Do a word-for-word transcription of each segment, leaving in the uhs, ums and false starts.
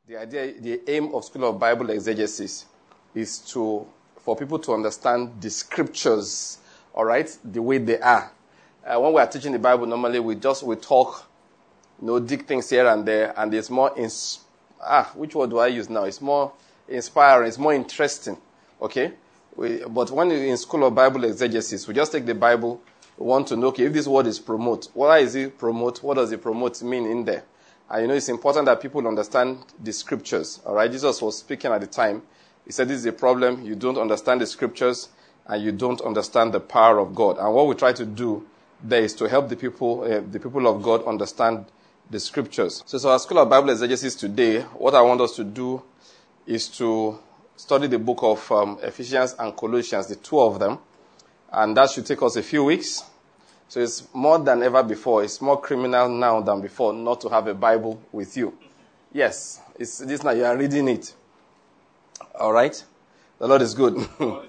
The idea, the aim of School of Bible Exegesis is to, for people to understand the scriptures, all right, the way they are. Uh, when we are teaching the Bible, normally we just, we talk, you know, dig things here and there, and it's more, ins- ah, which word do I use now? It's more inspiring, it's more interesting, okay? We, but when you're in School of Bible Exegesis, we just take the Bible, we want to know, okay, if this word is promote, what is it promote? What does it promote mean in there? And you know, it's important that people understand the scriptures. All right, Jesus was speaking at the time. He said, this is a problem. You don't understand the scriptures and you don't understand the power of God. And what we try to do there is to help the people, uh, the people of God understand the scriptures. So, so our School of Bible Exegesis today, what I want us to do is to study the book of um, Ephesians and Colossians, the two of them. And that should take us a few weeks. So it's more than ever before. It's more criminal now than before not to have a Bible with you. Yes, it's this now. You are reading it. All right? The Lord is good.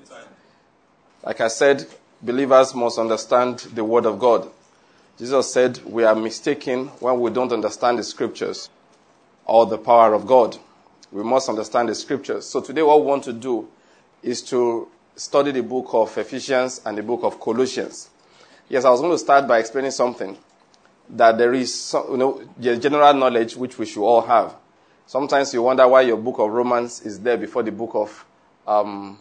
Like I said, believers must understand the Word of God. Jesus said we are mistaken when we don't understand the Scriptures or the power of God. We must understand the Scriptures. So today what we want to do is to study the book of Ephesians and the book of Colossians. Yes, I was going to start by explaining something, that there is some, you know, general knowledge which we should all have. Sometimes you wonder why your book of Romans is there before the book of um,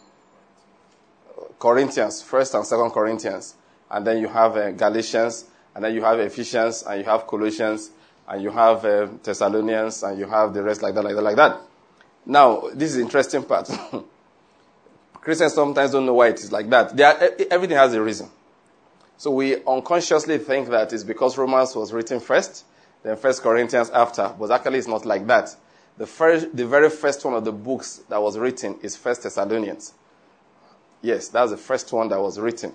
Corinthians, First and Second Corinthians, and then you have uh, Galatians, and then you have Ephesians, and you have Colossians, and you have uh, Thessalonians, and you have the rest like that, like that, like that. Now, this is the interesting part. Christians sometimes don't know why it is like that. They are, everything has a reason. So we unconsciously think that it's because Romans was written first, then First Corinthians after, but actually it's not like that. The first, the very first one of the books that was written is First Thessalonians. Yes, that's the first one that was written.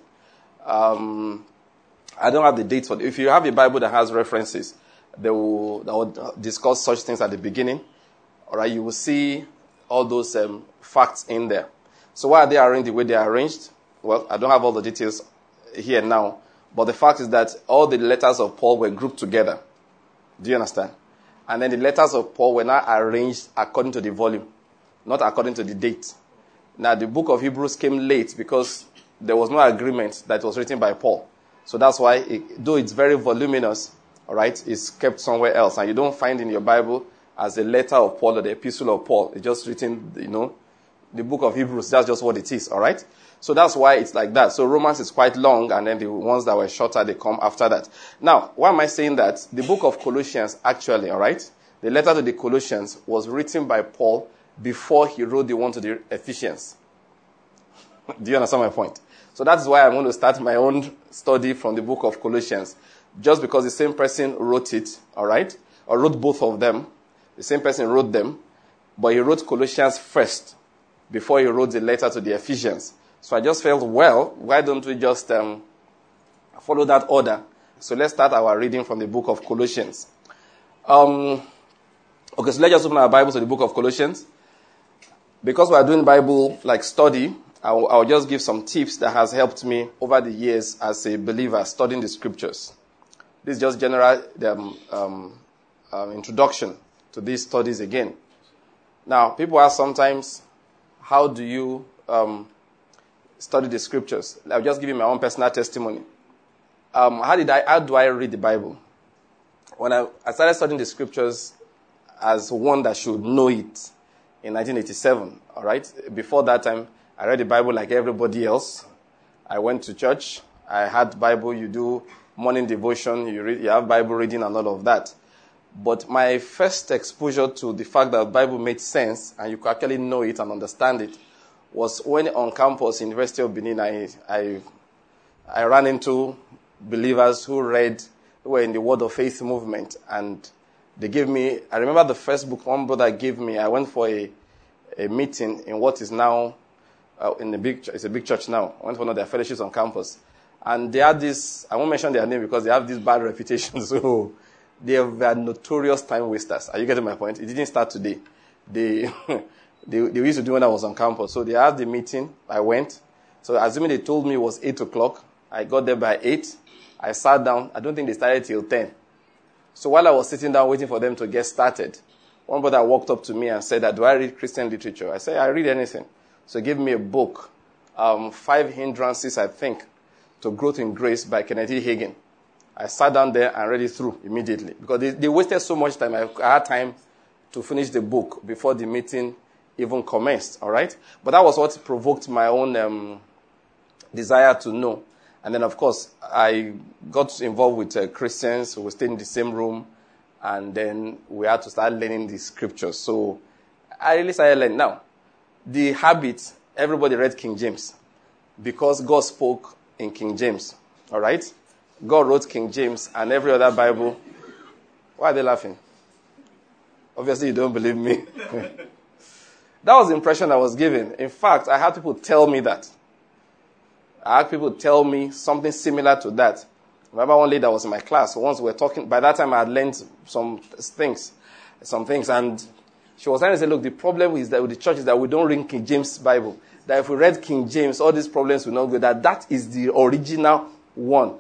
Um, I don't have the dates, but if you have a Bible that has references, they will, that will discuss such things at the beginning. All right, you will see all those um, facts in there. So why are they arranged the way they are arranged? Well, I don't have all the details here now, but the fact is that all the letters of Paul were grouped together. Do you understand? And then the letters of Paul were not arranged according to the volume, not according to the date. Now, the book of Hebrews came late because there was no agreement that it was written by Paul. So that's why, it, though it's very voluminous, all right, it's kept somewhere else. And you don't find in your Bible as a letter of Paul or the epistle of Paul. It's just written, you know, the book of Hebrews. That's just what it is, all right? So that's why it's like that. So Romans is quite long, and then the ones that were shorter, they come after that. Now, why am I saying that? The book of Colossians, actually, all right, the letter to the Colossians was written by Paul before he wrote the one to the Ephesians. Do you understand my point? So that's why I'm going to start my own study from the book of Colossians. Just because the same person wrote it, all right, or wrote both of them. The same person wrote them, but he wrote Colossians first before he wrote the letter to the Ephesians. So I just felt, well, why don't we just um, follow that order? So let's start our reading from the book of Colossians. Um, okay, so let's just open our Bibles to the book of Colossians. Because we are doing Bible like study, I'll, I'll just give some tips that has helped me over the years as a believer studying the scriptures. This is just general um, um, um, introduction to these studies again. Now, people ask sometimes, how do you Um, study the scriptures? I'll just give you my own personal testimony. Um, how did I? How do I read the Bible? When I, I started studying the scriptures as one that should know it in nineteen eighty-seven. All right. Before that time, I read the Bible like everybody else. I went to church. I had Bible. You do morning devotion. You read. You have Bible reading and all of that. But my first exposure to the fact that the Bible made sense and you could actually know it and understand it was when on campus, University of Benin, I, I I ran into believers who read, who were in the Word of Faith movement, and they gave me, I remember the first book one brother gave me. I went for a, a meeting in what is now, uh, in the big, it's a big church now. I went for one of their fellowships on campus. And they had this, I won't mention their name because they have this bad reputation, so they were notorious time wasters. Are you getting my point? It didn't start today. They... They, they used to do when I was on campus. So they had the meeting. I went. So assuming they told me it was eight o'clock, I got there by eight. I sat down. I don't think they started till ten. So while I was sitting down waiting for them to get started, one brother walked up to me and said that, do I read Christian literature? I said, I read anything. So he gave me a book, um, Five Hindrances, I think, to Growth in Grace by Kenneth E. Hagin. I sat down there and read it through immediately because they, they wasted so much time. I, I had time to finish the book before the meeting even commenced, all right? But that was what provoked my own um, desire to know. And then, of course, I got involved with uh, Christians who stayed in the same room, and then we had to start learning the scriptures. So I really started learning. Now, the habit, everybody read King James because God spoke in King James, all right? God wrote King James and every other Bible. Why are they laughing? Obviously, you don't believe me. That was the impression I was given. In fact, I had people tell me that. I had people tell me something similar to that. I remember one lady that was in my class. Once we were talking, by that time I had learned some things, some things, and she was trying to say, look, the problem is that with the church is that we don't read King James Bible. That if we read King James, all these problems will not go. That that is the original one.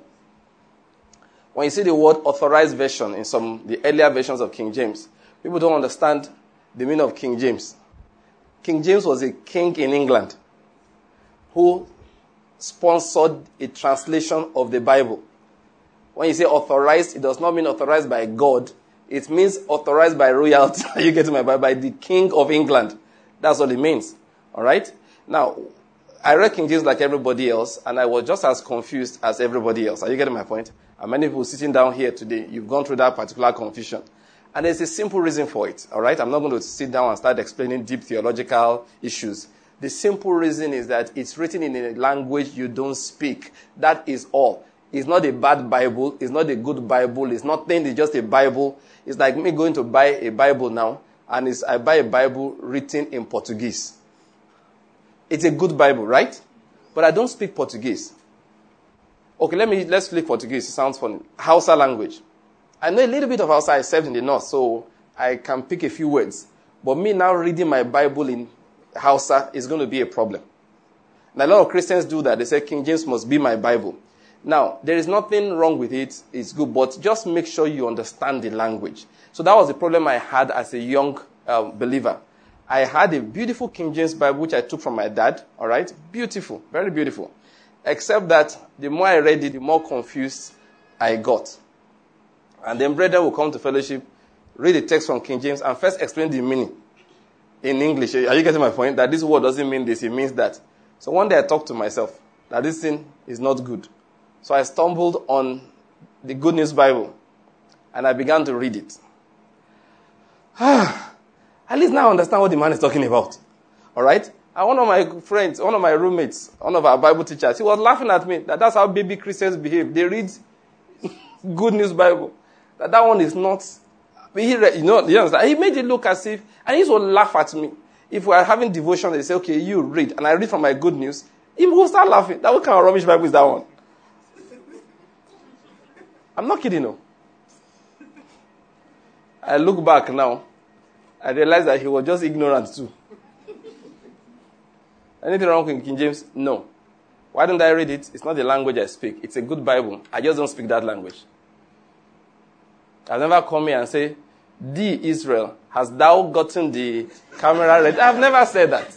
When you see the word authorized version in some the earlier versions of King James, people don't understand the meaning of King James. King James was a king in England who sponsored a translation of the Bible. When you say authorized, it does not mean authorized by God. It means authorized by royalty. You get my Bible, by the King of England. That's what it means. All right? Now, I read King James like everybody else, and I was just as confused as everybody else. Are you getting my point? And many people sitting down here today, you've gone through that particular confusion. And there's a simple reason for it. All right? I'm not going to sit down and start explaining deep theological issues. The simple reason is that it's written in a language you don't speak. That is all. It's not a bad Bible. It's not a good Bible. It's nothing. It's just a Bible. It's like me going to buy a Bible now, and it's, I buy a Bible written in Portuguese. It's a good Bible, right? But I don't speak Portuguese. Okay, let me, let's speak Portuguese. It sounds funny. Hausa language. I know a little bit of Hausa. I served in the north, so I can pick a few words. But me now reading my Bible in Hausa is going to be a problem. And a lot of Christians do that. They say King James must be my Bible. Now, there is nothing wrong with it. It's good, but just make sure you understand the language. So that was the problem I had as a young um, believer. I had a beautiful King James Bible, which I took from my dad. All right? Beautiful. Very beautiful. Except that the more I read it, the more confused I got. And then brethren will come to fellowship, read the text from King James, and first explain the meaning in English. Are you getting my point? That this word doesn't mean this, it means that. So one day I talked to myself that this thing is not good. So I stumbled on the Good News Bible, and I began to read it. At least now I understand what the man is talking about. All right? And one of my friends, one of my roommates, one of our Bible teachers, he was laughing at me that that's how baby Christians behave. They read Good News Bible. That that one is not. He read, you know, you understand? He made it look as if, and he used to laugh at me. If we are having devotion, they say, okay, you read, and I read from my Good News, he will start laughing. That what kind of rubbish Bible is that one? I'm not kidding, no. I look back now, I realize that he was just ignorant too. Anything wrong with King James? No. Why don't I read it? It's not the language I speak. It's a good Bible. I just don't speak that language. I've never come here and say, "Thee, Israel, hast thou gotten the camera ready?" I've never said that.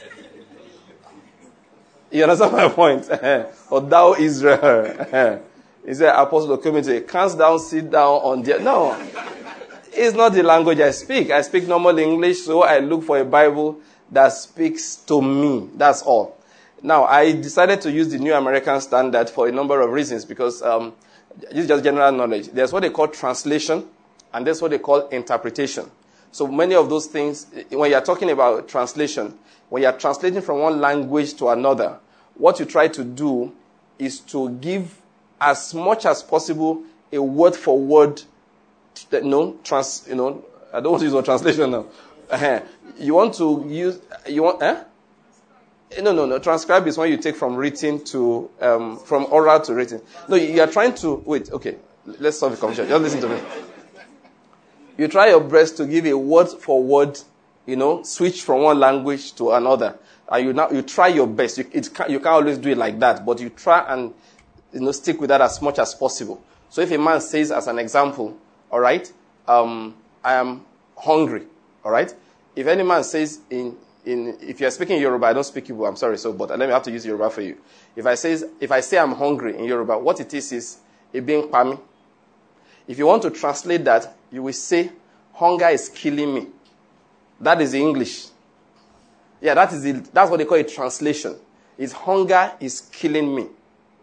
You understand my point? Or thou, Israel. He said, Apostle came and said, "Canst thou sit down on the..." No. It's not the language I speak. I speak normal English, so I look for a Bible that speaks to me. That's all. Now, I decided to use the New American Standard for a number of reasons because um, this is just general knowledge. There's what they call translation, and there's what they call interpretation. So many of those things, when you're talking about translation, when you're translating from one language to another, what you try to do is to give as much as possible a word for word, you know, trans, you know, I don't want to use a translation now. Uh-huh. You want to use, you want, eh? No, no, no. Transcribe is when you take from written to, um, from oral to written. No, you are trying to, wait, okay. Let's solve the confusion. Just listen to me. You try your best to give a word for word, you know, switch from one language to another. And you now, you try your best. You, it can, you can't always do it like that, but you try and, you know, stick with that as much as possible. So if a man says, as an example, all right, um, I am hungry. All right? If any man says in in if you're speaking Yoruba, I don't speak Igbo, I'm sorry, so but let me have to use Yoruba for you. If I say if I say I'm hungry in Yoruba, what it is is ebi npa mi. If you want to translate that, you will say hunger is killing me. That is the English. Yeah, that is the, that's what they call a translation. It's hunger is killing me.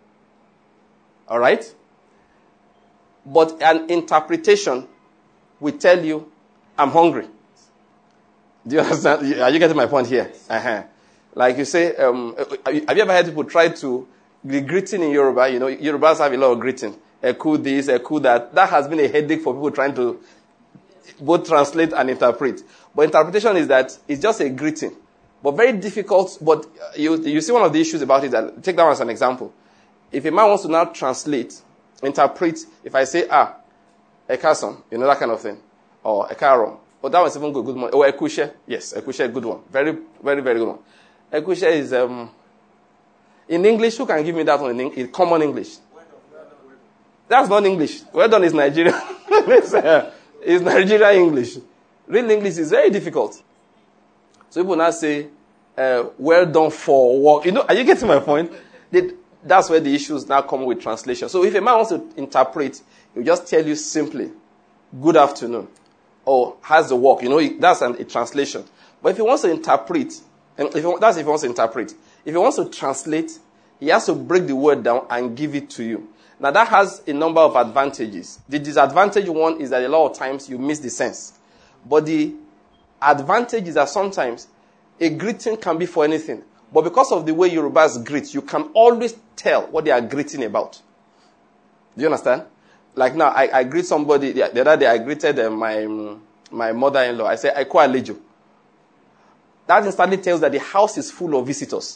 All right? But an interpretation will tell you, I'm hungry. Do you understand? Are you getting my point here? Uh-huh. Like you say, um, have you ever heard people try to, the greeting in Yoruba, you know, Yorubas have a lot of greeting. Eku this, eku that. That has been a headache for people trying to both translate and interpret. But interpretation is that it's just a greeting. But very difficult, but you you see one of the issues about it, that, take that one as an example. If a man wants to now translate, interpret, if I say, ah, ekason, you know, that kind of thing, or ekaro, but that one's even good, good one. Or ekushe, yes, ekushe, good one. Very, very, very good one. Ekushe is, um, in English, who can give me that one in, in common English? That's not English. Well done is Nigerian. it's, uh, it's Nigerian English. Real English is very difficult. So people now say, uh, well done for work. You know, are you getting my point? They, that's where the issues now come with translation. So if a man wants to interpret, he'll just tell you simply, good afternoon, or has the work. You know, that's an, a translation. But if he wants to interpret, and if he, that's if he wants to interpret. If he wants to translate, he has to break the word down and give it to you. Now that has a number of advantages. The disadvantage one is that a lot of times you miss the sense. But the advantage is that sometimes a greeting can be for anything. But because of the way Yorubas greet, you can always tell what they are greeting about. Do you understand? Like now, I, I greet somebody, the, the other day I greeted uh, my my mother-in-law. I said, Aiko Alejo. That instantly tells that the house is full of visitors.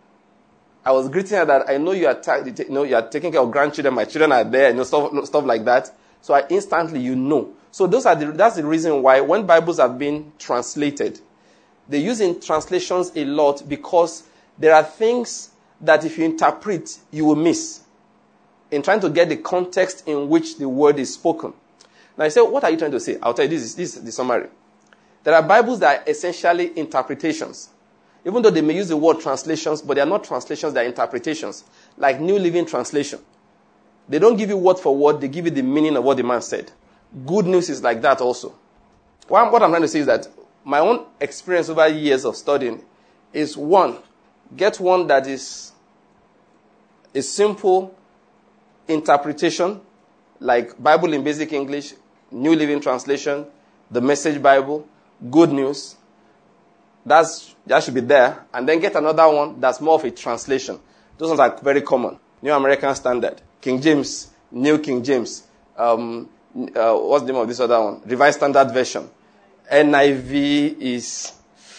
I was greeting her that I know you are, ta- you know, you are taking care of grandchildren, my children are there, you know, stuff, stuff like that. So I instantly, you know. So those are the, that's the reason why when Bibles have been translated, they use in translations a lot because there are things that if you interpret, you will miss in trying to get the context in which the word is spoken. Now you say, what are you trying to say? I'll tell you, this is, this is the summary. There are Bibles that are essentially interpretations. Even though they may use the word translations, but they are not translations, they are interpretations. Like New Living Translation. They don't give you word for word, they give you the meaning of what the man said. Good News is like that also. What I'm trying to say is that my own experience over years of studying is one, get one that is a simple interpretation, like Bible in Basic English, New Living Translation, the Message Bible, Good News. That's, that should be there. And then get another one that's more of a translation. Those ones are very common. New American Standard, King James, New King James, um, uh, what's the name of this other one? Revised Standard Version. N I V is...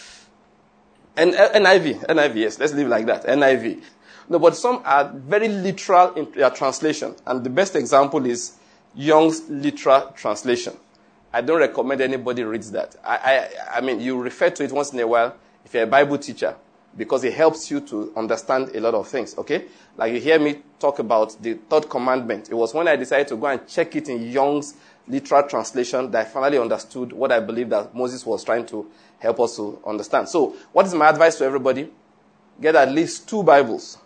N- NIV, N I V, yes, let's leave it like that, N I V. No, but some are very literal in their translation. And the best example is Young's Literal Translation. I don't recommend anybody reads that. I, I, I mean, you refer to it once in a while if you're a Bible teacher because it helps you to understand a lot of things, okay? Like you hear me talk about the third commandment. It was when I decided to go and check it in Young's Literal Translation that I finally understood what I believe that Moses was trying to help us to understand. So, what is my advice to everybody? Get at least two Bibles.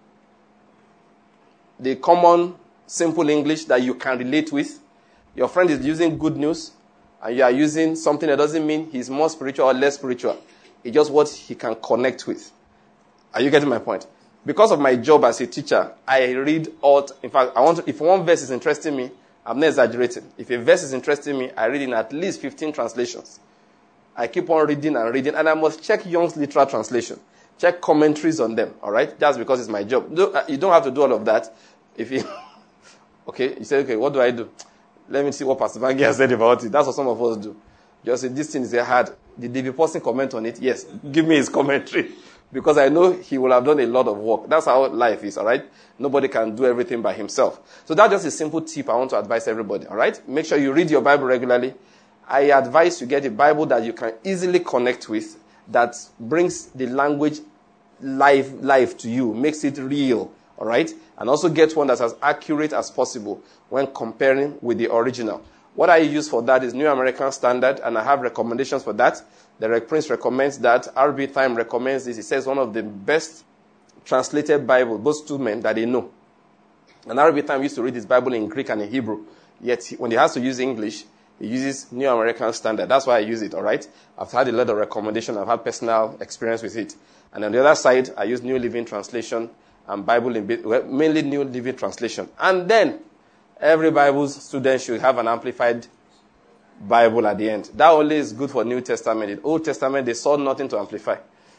The common, simple English that you can relate with. Your friend is using Good News, and you are using something that doesn't mean he's more spiritual or less spiritual. It's just what he can connect with. Are you getting my point? Because of my job as a teacher, I read all. In fact, I want to, if one verse is interesting me, I'm not exaggerating. If a verse is interesting me, I read in at least fifteen translations. I keep on reading and reading, and I must check Young's Literal Translation. Check commentaries on them, all right? That's because it's my job. You don't have to do all of that. If you, okay, you say, okay, what do I do? Let me see what Pastor Vangi has said about it. That's what some of us do. Just say, this thing is hard. Did David Paulson comment on it? Yes. Give me his commentary. Because I know he will have done a lot of work. That's how life is, all right? Nobody can do everything by himself. So that's just a simple tip I want to advise everybody, all right? Make sure you read your Bible regularly. I advise you get a Bible that you can easily connect with, that brings the language live, live to you, makes it real, all right? And also get one that's as accurate as possible when comparing with the original. What I use for that is New American Standard, and I have recommendations for that. The Rec Prince recommends that. R B Time recommends this. He says one of the best translated Bible, those two men that they know. And R B Time used to read his Bible in Greek and in Hebrew. Yet when he has to use English, he uses New American Standard. That's why I use it, all right? I've had a lot of recommendation. I've had personal experience with it. And on the other side, I use New Living Translation and Bible in well, mainly New Living Translation. And then every Bible student should have an amplified Bible at the end. That only is good for New Testament. In Old Testament, they saw nothing to amplify.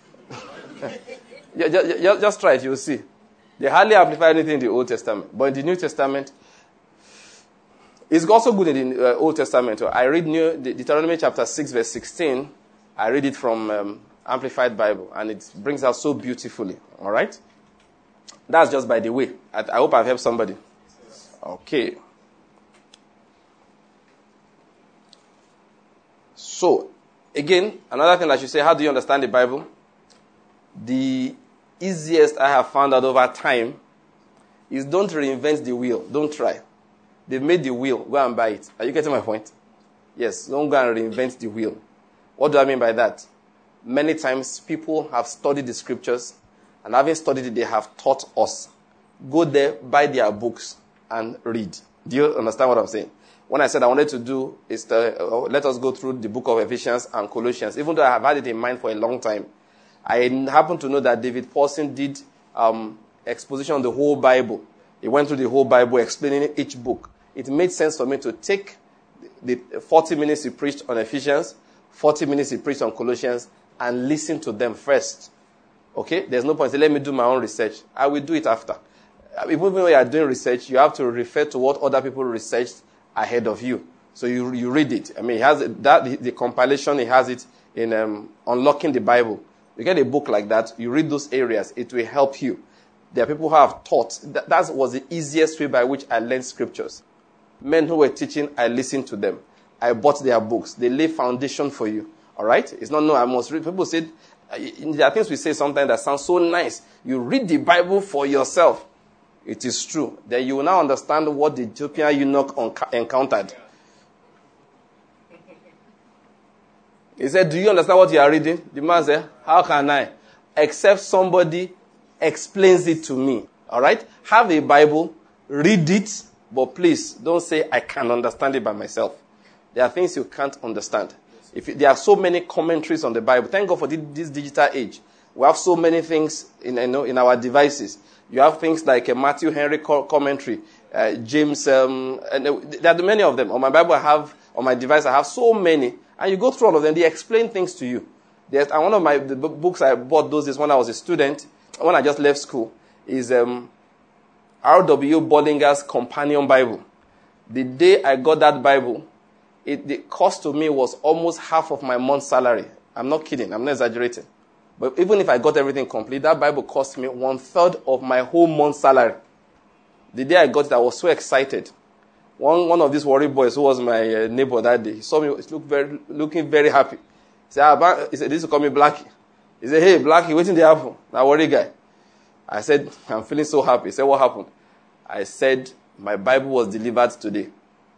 just, just, just try it, you'll see. They hardly amplify anything in the Old Testament. But in the New Testament, it's also good in the uh, Old Testament. I read New, Deuteronomy chapter six, verse sixteen. I read it from um, Amplified Bible, and it brings out so beautifully. All right? That's just by the way. I, I hope I've helped somebody. Okay. So, again, another thing I should say, how do you understand the Bible? The easiest I have found out over time is don't reinvent the wheel. Don't try. They've made the wheel. Go and buy it. Are you getting my point? Yes, don't go and reinvent the wheel. What do I mean by that? Many times people have studied the scriptures, and having studied it, they have taught us. Go there, buy their books, and read. Do you understand what I'm saying? When I said I wanted to do is to, uh, let us go through the book of Ephesians and Colossians, even though I have had it in mind for a long time, I happen to know that David Paulson did um, exposition on the whole Bible. He went through the whole Bible explaining each book. It made sense for me to take the forty minutes he preached on Ephesians, forty minutes he preached on Colossians, and listen to them first. Okay? There's no point. Say, let me do my own research. I will do it after. Even when you are doing research, you have to refer to what other people researched ahead of you. So you you read it. I mean, he has that the, the compilation. He has it in um, Unlocking the Bible. You get a book like that. You read those areas. It will help you. There are people who have taught. That, that was the easiest way by which I learned scriptures. Men who were teaching, I listened to them. I bought their books. They lay foundation for you. All right? It's not, no, I must read. People said, there are things we say sometimes that sound so nice. You read the Bible for yourself. It is true. Then you will now understand what the Ethiopian eunuch encountered. He said, do you understand what you are reading? The man said, how can I? Except somebody explains it to me. All right? Have a Bible, read it, but please don't say, I can understand it by myself. There are things you can't understand. If there are so many commentaries on the Bible, thank God for this digital age. We have so many things in, you know, in our devices. You have things like a Matthew Henry commentary, uh, James, um, and there are many of them. On my Bible, I have, on my device, I have so many. And you go through all of them, they explain things to you. There's, and one of my the books I bought those days when I was a student, when I just left school, is um, R W Bollinger's Companion Bible. The day I got that Bible, it, the cost to me was almost half of my month's salary. I'm not kidding. I'm not exaggerating. But even if I got everything complete, that Bible cost me one third of my whole month's salary. The day I got it, I was so excited. One one of these worry boys who was my uh, neighbor that day, he saw me look very, looking very happy. He said, ah, he said, this will call me Blackie. He said, hey, Blackie, waiting the apple. Now, worry guy. I said, I'm feeling so happy. He said, what happened? I said, my Bible was delivered today.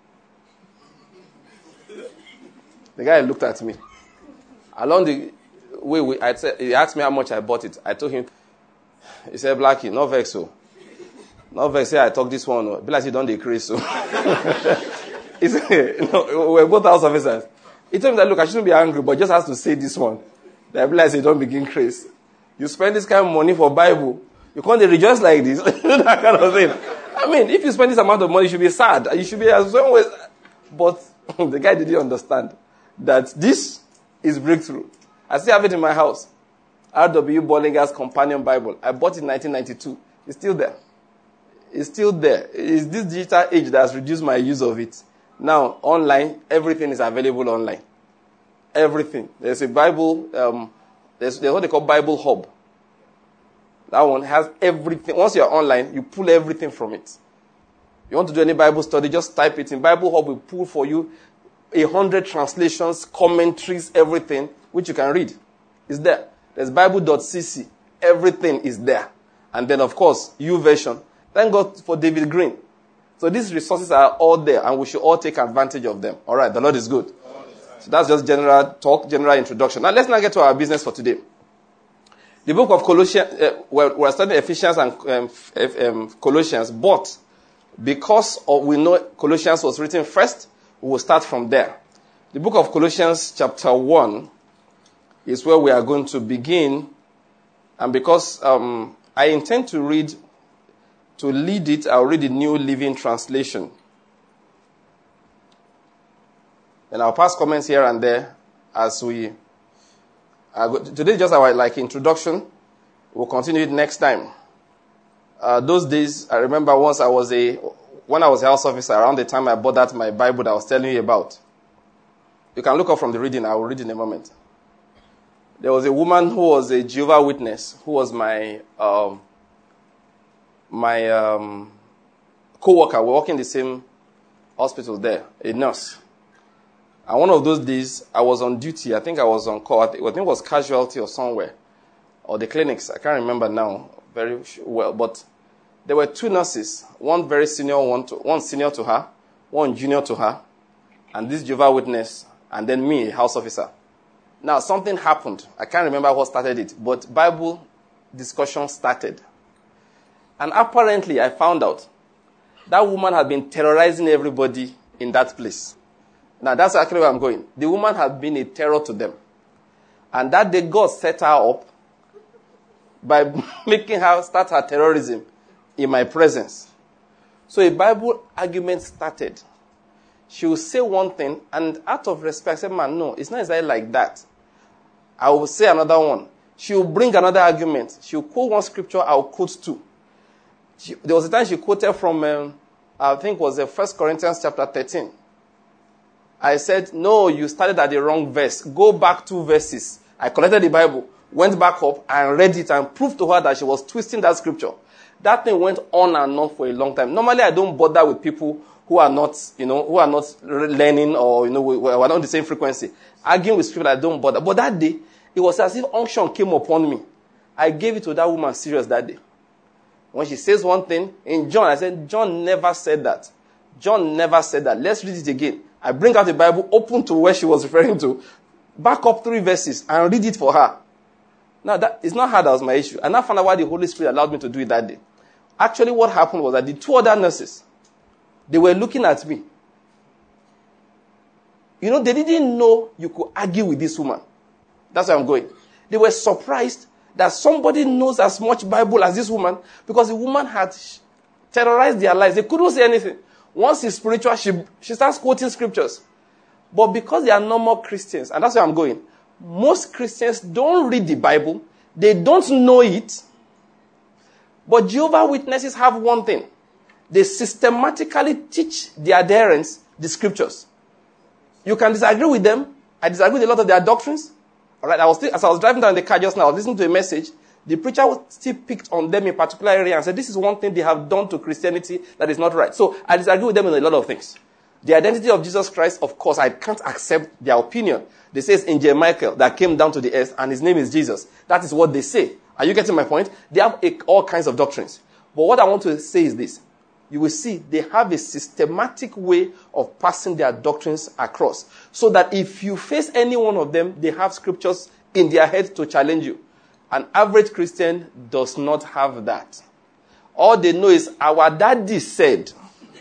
The guy looked at me. Along the way, we, I said, he asked me how much I bought it. I told him, he said, Blackie, no vex so. No vex say I talk this one. No. Be like you don't decrease so. He said, no, we're both house officers. He told me that, look, I shouldn't be angry, but just has to say this one. That be like you don't begin craze. You spend this kind of money for Bible. You can't rejoice like this. That kind of thing. I mean, if you spend this amount of money, you should be sad. You should be as always. But the guy didn't understand that this is breakthrough. I still have it in my house. R W Bollinger's Companion Bible. I bought it in nineteen ninety-two. It's still there. It's still there. It's this digital age that has reduced my use of it. Now, online, everything is available online. Everything. There's a Bible, um, there's, there's what they call Bible Hub. That one has everything. Once you're online, you pull everything from it. You want to do any Bible study, just type it in. Bible Hub will pull for you a hundred translations, commentaries, everything, which you can read. It's there. There's Bible dot c c. Everything is there. And then, of course, YouVersion. Thank God for David Green. So these resources are all there, and we should all take advantage of them. All right, the Lord is good. So that's just general talk, general introduction. Now let's now get to our business for today. The book of Colossians, uh, we're, we're studying Ephesians and um, um, Colossians, but because of, we know Colossians was written first, we will start from there. The book of Colossians chapter one is where we are going to begin, and because um, I intend to read, to lead it, I'll read the New Living Translation. And I'll pass comments here and there as we... Uh, today is just our like introduction. We'll continue it next time. Uh, those days, I remember once I was a... When I was a house officer, around the time I bought that my Bible that I was telling you about. You can look up from the reading. I will read in a moment. There was a woman who was a Jehovah's Witness, who was my... Um, My um, co-worker, we work in the same hospital there, a nurse. And one of those days, I was on duty. I think I was on call. I think it was casualty or somewhere. Or the clinics. I can't remember now very well. But there were two nurses. One very senior, one, to, one senior to her. One junior to her. And this Jehovah's Witness. And then me, a house officer. Now, something happened. I can't remember what started it. But Bible discussion started. And apparently, I found out that woman had been terrorizing everybody in that place. Now, that's actually where I'm going. The woman had been a terror to them. And that day, God set her up by making her start her terrorism in my presence. So a Bible argument started. She will say one thing, and out of respect, I said, man, no, it's not exactly like that. I will say another one. She will bring another argument. She will quote one scripture, I will quote two. She, there was a time she quoted from, um, I think it was uh, First Corinthians chapter thirteen. I said, no, you started at the wrong verse. Go back two verses. I collected the Bible, went back up and read it and proved to her that she was twisting that scripture. That thing went on and on for a long time. Normally, I don't bother with people who are not, you know, who are not learning or, you know, we, we are not on the same frequency. Arguing with people, I don't bother. But that day, it was as if unction came upon me. I gave it to that woman serious that day. When she says one thing, in John, I said, John never said that. John never said that. Let's read it again. I bring out the Bible, open to where she was referring to, back up three verses, and read it for her. Now, that it's not her that was my issue. And I found out why the Holy Spirit allowed me to do it that day. Actually, what happened was that the two other nurses, they were looking at me. You know, they didn't know you could argue with this woman. That's where I'm going. They were surprised that somebody knows as much Bible as this woman, because the woman had terrorized their lives. They couldn't say anything. Once it's spiritual, she, she starts quoting scriptures. But because they are normal Christians, and that's where I'm going, most Christians don't read the Bible. They don't know it. But Jehovah's Witnesses have one thing. They systematically teach their adherents the scriptures. You can disagree with them. I disagree with a lot of their doctrines. All right, I was still, as I was driving down the car just now, I was listening to a message. The preacher still picked on them in a particular area and said, this is one thing they have done to Christianity that is not right. So I disagree with them in a lot of things. The identity of Jesus Christ, of course, I can't accept their opinion. They say it's Angel Michael that came down to the earth and his name is Jesus. That is what they say. Are you getting my point? They have a, all kinds of doctrines. But what I want to say is this. You will see they have a systematic way of passing their doctrines across. So that if you face any one of them, they have scriptures in their head to challenge you. An average Christian does not have that. All they know is our daddy said.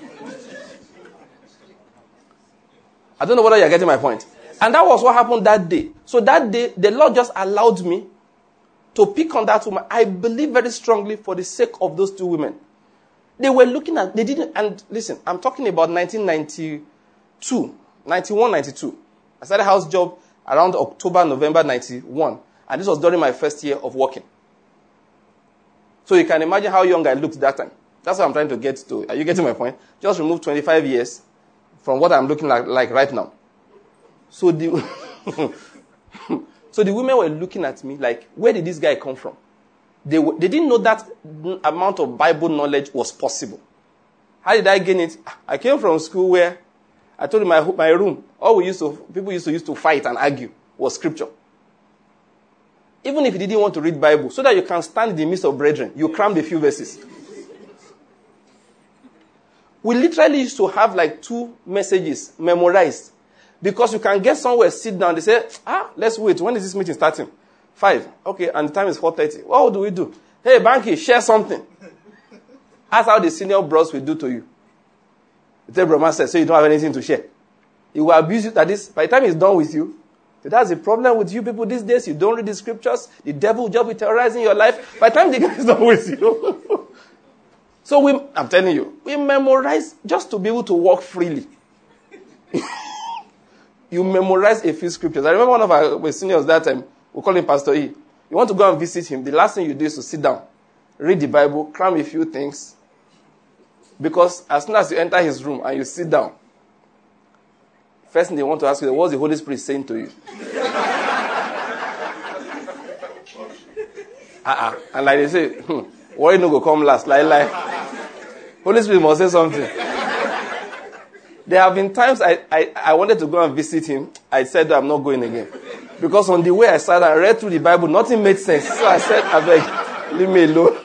I don't know whether you're getting my point. And that was what happened that day. So that day, the Lord just allowed me to pick on that woman. I believe very strongly for the sake of those two women. They were looking at, they didn't, and listen, I'm talking about nineteen ninety-two, ninety-one, ninety-two. I started a house job around October, November ninety-one. And this was during my first year of working. So you can imagine how young I looked that time. That's what I'm trying to get to. Are you getting my point? Just remove twenty-five years from what I'm looking like, like right now. So the, so the women were looking at me like, where did this guy come from? They, they didn't know that amount of Bible knowledge was possible. How did I gain it? I came from school where I told you my, my room, all we used to, people used to used to fight and argue was scripture. Even if you didn't want to read Bible, so that you can stand in the midst of brethren, you crammed a few verses. We literally used to have like two messages memorized. Because you can get somewhere, sit down, they say, ah, let's wait. When is this meeting starting? Five. Okay, and the time is four thirty. What do we do? Hey, Banky, share something. That's how the senior bros will do to you. The tell Brahma says, so you don't have anything to share. He will abuse you at this. By the time he's done with you, that's the problem with you people these days. You don't read the scriptures. The devil will just be terrorizing your life. By the time the guy is done with you. So we, I'm telling you, we memorize just to be able to walk freely. You memorize a few scriptures. I remember one of our seniors that time, we call him Pastor E. You want to go and visit him, the last thing you do is to sit down, read the Bible, cram a few things. Because as soon as you enter his room and you sit down, first thing they want to ask you, what's the Holy Spirit saying to you? uh-uh. And like they say, hmm, why no go come last? Lie, lie. Holy Spirit must say something. There have been times I, I, I wanted to go and visit him. I said I'm not going again. Because on the way I sat and read through the Bible, nothing made sense. So I said, I beg, leave me alone.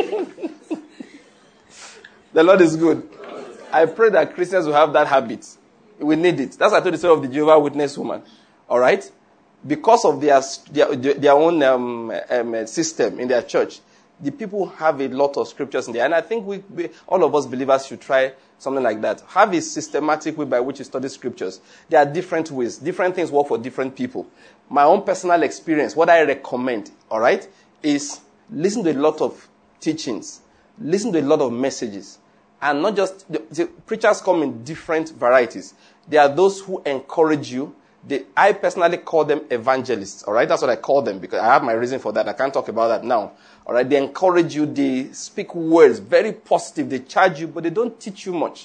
The Lord is good. I pray that Christians will have that habit. We need it. That's what I told the story of the Jehovah's Witness woman. All right? Because of their their, their own um, um, system in their church, the people have a lot of scriptures in there. And I think we, we all of us believers should try something like that. Have a systematic way by which you study scriptures. There are different ways. Different things work for different people. My own personal experience, what I recommend, all right, is listen to a lot of teachings. Listen to a lot of messages. And not just, the, the preachers come in different varieties. There are those who encourage you. They, I personally call them evangelists, all right? That's what I call them because I have my reason for that. I can't talk about that now, all right? They encourage you. They speak words, very positive. They charge you, but they don't teach you much.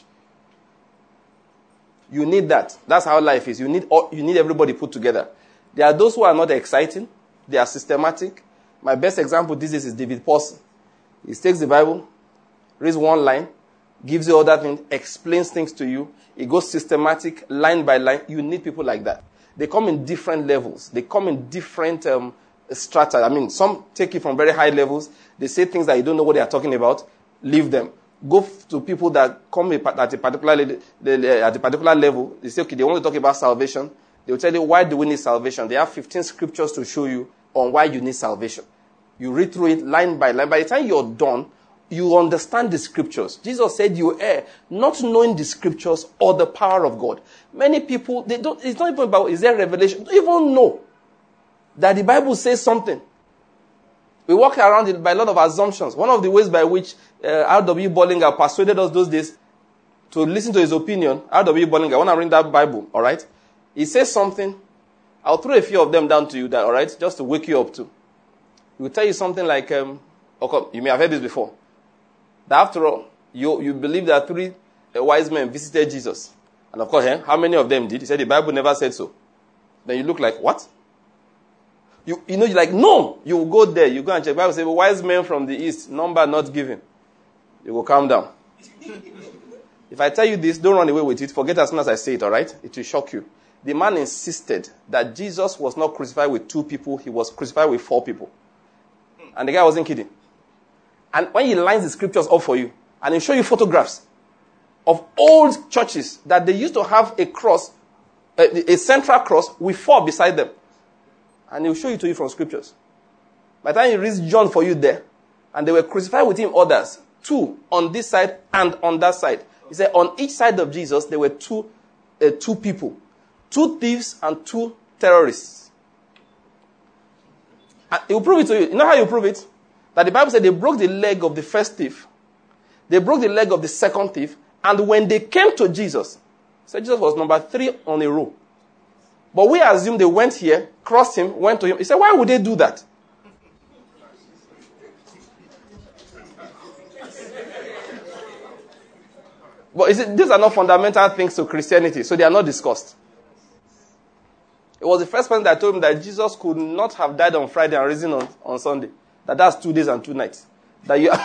You need that. That's how life is. You need, you need everybody put together. There are those who are not exciting. They are systematic. My best example this is David Paulson. He takes the Bible, reads one line, gives you other things, explains things to you. It goes systematic, line by line. You need people like that. They come in different levels. They come in different um, strata. I mean, some take it from very high levels. They say things that you don't know what they are talking about. Leave them. Go f- to people that come at a particular at a particular level. They say, okay, they want to talk about salvation. They will tell you, why do we need salvation? They have fifteen scriptures to show you on why you need salvation. You read through it line by line. By the time you're done, you understand the scriptures. Jesus said you err, not knowing the scriptures or the power of God. Many people, they don't, it's not even about, is there revelation? They don't even know that the Bible says something. We walk around it by a lot of assumptions. One of the ways by which uh, R W Bollinger persuaded us those days to listen to his opinion, R W Bollinger, when I read that Bible, all right, he says something. I'll throw a few of them down to you, that, all right, just to wake you up to. He will tell you something like, um, okay, you may have heard this before. That after all, you, you believe that three uh, wise men visited Jesus. And of course, eh, how many of them did? He said the Bible never said so. Then you look like, what? You you know, you're like, no. You will go there. You go and check. The Bible says, wise men from the east, number not given. You will calm down. If I tell you this, don't run away with it. Forget as soon as I say it, all right? It will shock you. The man insisted that Jesus was not crucified with two people. He was crucified with four people. And the guy wasn't kidding. And when he lines the scriptures up for you, and he'll show you photographs of old churches that they used to have a cross, a, a central cross with four beside them. And he'll show you to you from scriptures. By the time he reads John for you there, and they were crucified with him others, two on this side and on that side. He said on each side of Jesus, there were two, uh, two people. Two thieves and two terrorists. And he will prove it to you. You know how you prove it? That the Bible said they broke the leg of the first thief. They broke the leg of the second thief. And when they came to Jesus, said Jesus was number three on a row. But we assume they went here, crossed him, went to him. He said, why would they do that? But is it, these are not fundamental things to Christianity, so they are not discussed. It was the first person that told him that Jesus could not have died on Friday and risen on, on Sunday. That that's two days and two nights. That you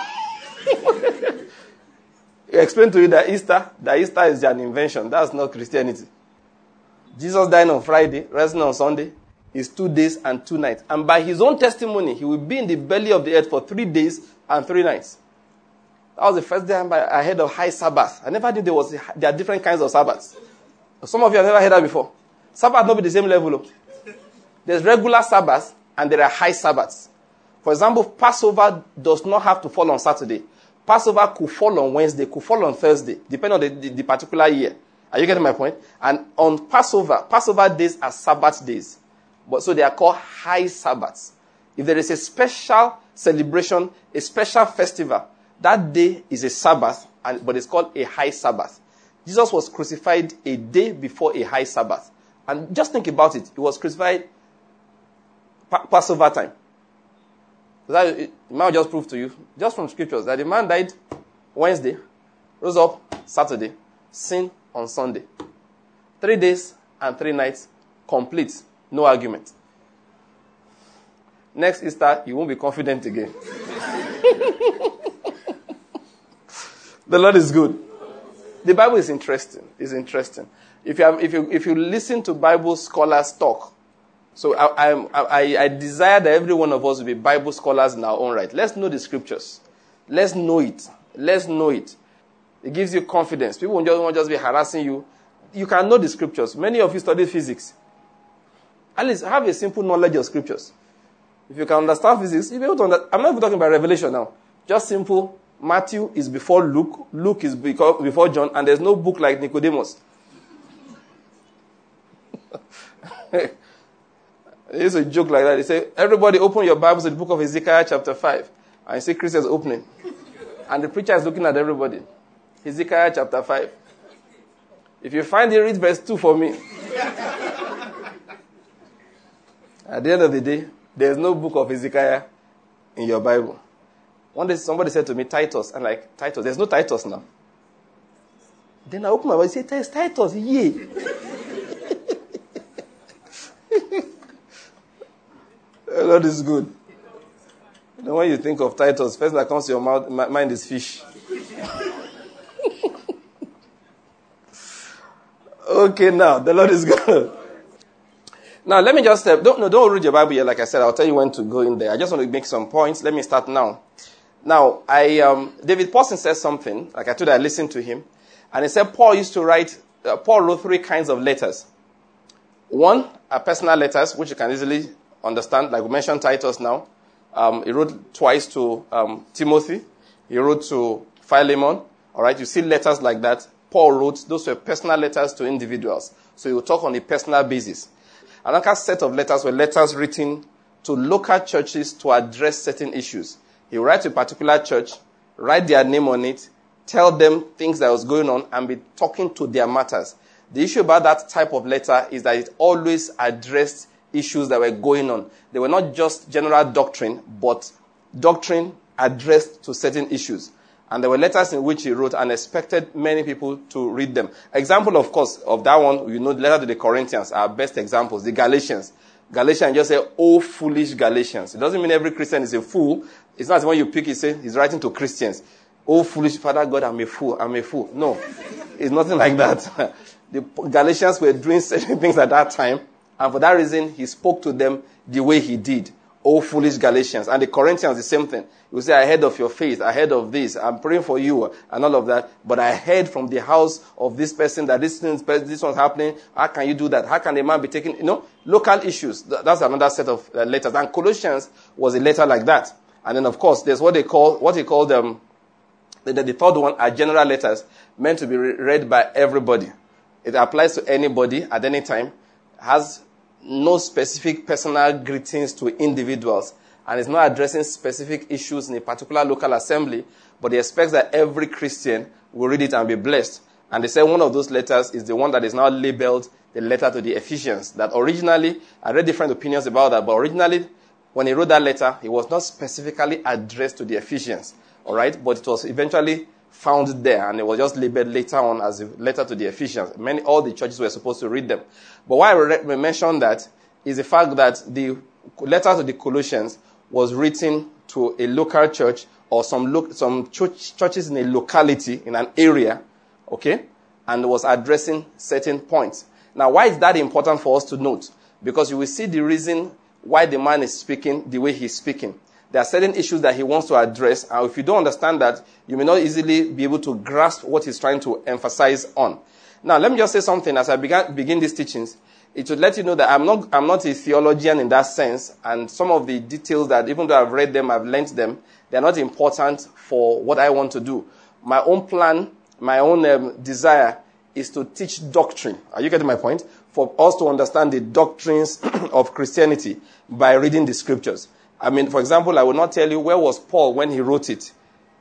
he explained to you that Easter, that Easter is an invention. That's not Christianity. Jesus dying on Friday, resting on Sunday, is two days and two nights. And by his own testimony, he will be in the belly of the earth for three days and three nights. That was the first day I heard of high Sabbath. I never knew there was there are different kinds of Sabbaths. Some of you have never heard that before. Sabbath not be the same level. There's regular Sabbaths and there are high Sabbaths. For example, Passover does not have to fall on Saturday. Passover could fall on Wednesday, could fall on Thursday, depending on the, the, the particular year. Are you getting my point? And on Passover, Passover days are Sabbath days. But so they are called high Sabbaths. If there is a special celebration, a special festival, that day is a Sabbath, and, but it's called a high Sabbath. Jesus was crucified a day before a high Sabbath. And just think about it. He was crucified pa- Passover time. That, it might just prove to you, just from scriptures, that the man died Wednesday, rose up Saturday, sin on Sunday. Three days and three nights, complete, no argument. Next Easter, you won't be confident again. The Lord is good. The Bible is interesting. It's interesting. If you have, if you if you listen to Bible scholars talk, so I, I I I desire that every one of us will be Bible scholars in our own right. Let's know the scriptures. Let's know it. Let's know it. It gives you confidence. People won't just, won't just be harassing you. You can know the scriptures. Many of you study physics. At least have a simple knowledge of scriptures. If you can understand physics, you'll be able to understand. I'm not even talking about Revelation now. Just simple. Matthew is before Luke. Luke is before John. And there's no book like Nicodemus. It's a joke like that. They say, everybody open your Bibles to the book of Ezekiel chapter five. And you see Christians opening. And the preacher is looking at everybody. Ezekiel chapter five. If you find it, read verse two for me. At the end of the day, there's no book of Ezekiel in your Bible. One day somebody said to me, Titus. I'm like, Titus? There's no Titus now. Then I open my Bible and say, there's Titus, yeah. The Lord is good. You know, when you think of Titus, first that comes to your mouth, mind is fish. Okay, now, the Lord is good. Now, let me just, uh, don't, no, don't read your Bible yet. Like I said, I'll tell you when to go in there. I just want to make some points. Let me start now. Now, I, um, David Paulson says something, like I told you, I listened to him. And he said Paul used to write, uh, Paul wrote three kinds of letters. One are personal letters, which you can easily understand, like we mentioned Titus now. Um, he wrote twice to um, Timothy. He wrote to Philemon. All right, you see letters like that. Paul wrote, those were personal letters to individuals. So he will talk on a personal basis. Another set of letters were letters written to local churches to address certain issues. He will write to a particular church, write their name on it, tell them things that was going on, and be talking to their matters. The issue about that type of letter is that it always addressed issues that were going on. They were not just general doctrine, but doctrine addressed to certain issues. And there were letters in which he wrote and expected many people to read them. Example, of course, of that one, you know, the letter to the Corinthians are best examples. The Galatians. Galatians just say, oh, foolish Galatians. It doesn't mean every Christian is a fool. It's not when you pick it, say, he's writing to Christians. Oh, foolish Father God, I'm a fool. I'm a fool. No, it's nothing like that. The Galatians were doing certain things at that time. And for that reason, he spoke to them the way he did. Oh, foolish Galatians. And the Corinthians, the same thing. You say, I heard of your faith. I heard of this. I'm praying for you and all of that. But I heard from the house of this person that this thing, this one's happening. How can you do that? How can a man be taking, you know, local issues? That's another set of uh, letters. And Colossians was a letter like that. And then, of course, there's what they call, what he called them, the, the third one are general letters meant to be re- read by everybody. It applies to anybody at any time. Has no specific personal greetings to individuals, and is not addressing specific issues in a particular local assembly, but he expects that every Christian will read it and be blessed. And they say one of those letters is the one that is now labeled the letter to the Ephesians. That originally, I read different opinions about that, but originally, when he wrote that letter, it was not specifically addressed to the Ephesians, all right? But it was eventually found there, and it was just labeled later on as a letter to the Ephesians. Many, all the churches were supposed to read them. But why I re- mentioned that is the fact that the letter to the Colossians was written to a local church or some lo- some church, churches in a locality, in an area, okay, and was addressing certain points. Now, why is that important for us to note? Because you will see the reason why the man is speaking the way he's speaking. There are certain issues that he wants to address. And if you don't understand that, you may not easily be able to grasp what he's trying to emphasize on. Now, let me just say something as I began, begin these teachings. It should let you know that I'm not, I'm not a theologian in that sense. And some of the details that, even though I've read them, I've learned them, they're not important for what I want to do. My own plan, my own um, desire is to teach doctrine. Are you getting my point? For us to understand the doctrines of Christianity by reading the scriptures. I mean, for example, I will not tell you where was Paul when he wrote it.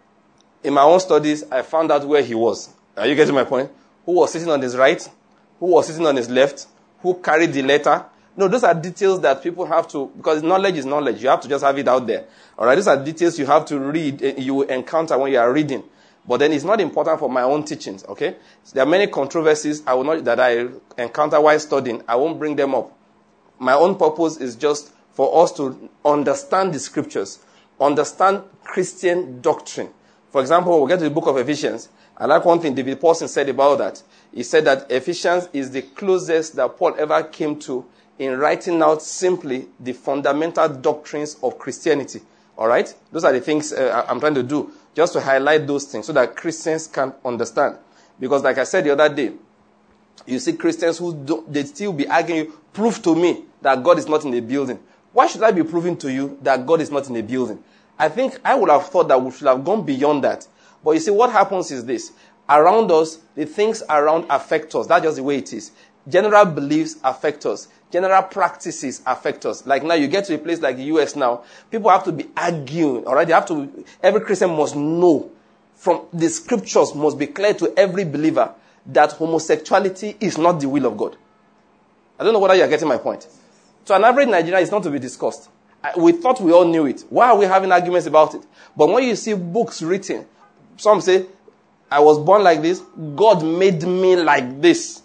In my own studies, I found out where he was. Are you getting my point? Who was sitting on his right? Who was sitting on his left? Who carried the letter? No, those are details that people have to, because knowledge is knowledge. You have to just have it out there. All right, these are details you have to read, you encounter when you are reading. But then it's not important for my own teachings, okay? So there are many controversies I will not, that I encounter while studying. I won't bring them up. My own purpose is just for us to understand the scriptures, understand Christian doctrine. For example, when we get to the book of Ephesians, I like one thing David Paulson said about that. He said that Ephesians is the closest that Paul ever came to in writing out simply the fundamental doctrines of Christianity. All right? Those are the things uh, I'm trying to do, just to highlight those things so that Christians can understand. Because like I said the other day, you see Christians who don't, they still be arguing, you, prove to me that God is not in the building. Why should I be proving to you that God is not in the building? I think I would have thought that we should have gone beyond that. But you see, what happens is this. Around us, the things around affect us. That's just the way it is. General beliefs affect us. General practices affect us. Like now, you get to a place like the U S now, people have to be arguing, all right? They have to, every Christian must know from the scriptures must be clear to every believer that homosexuality is not the will of God. I don't know whether you're getting my point. So an average Nigerian is not to be discussed. We thought we all knew it. Why are we having arguments about it? But when you see books written, some say, I was born like this, God made me like this.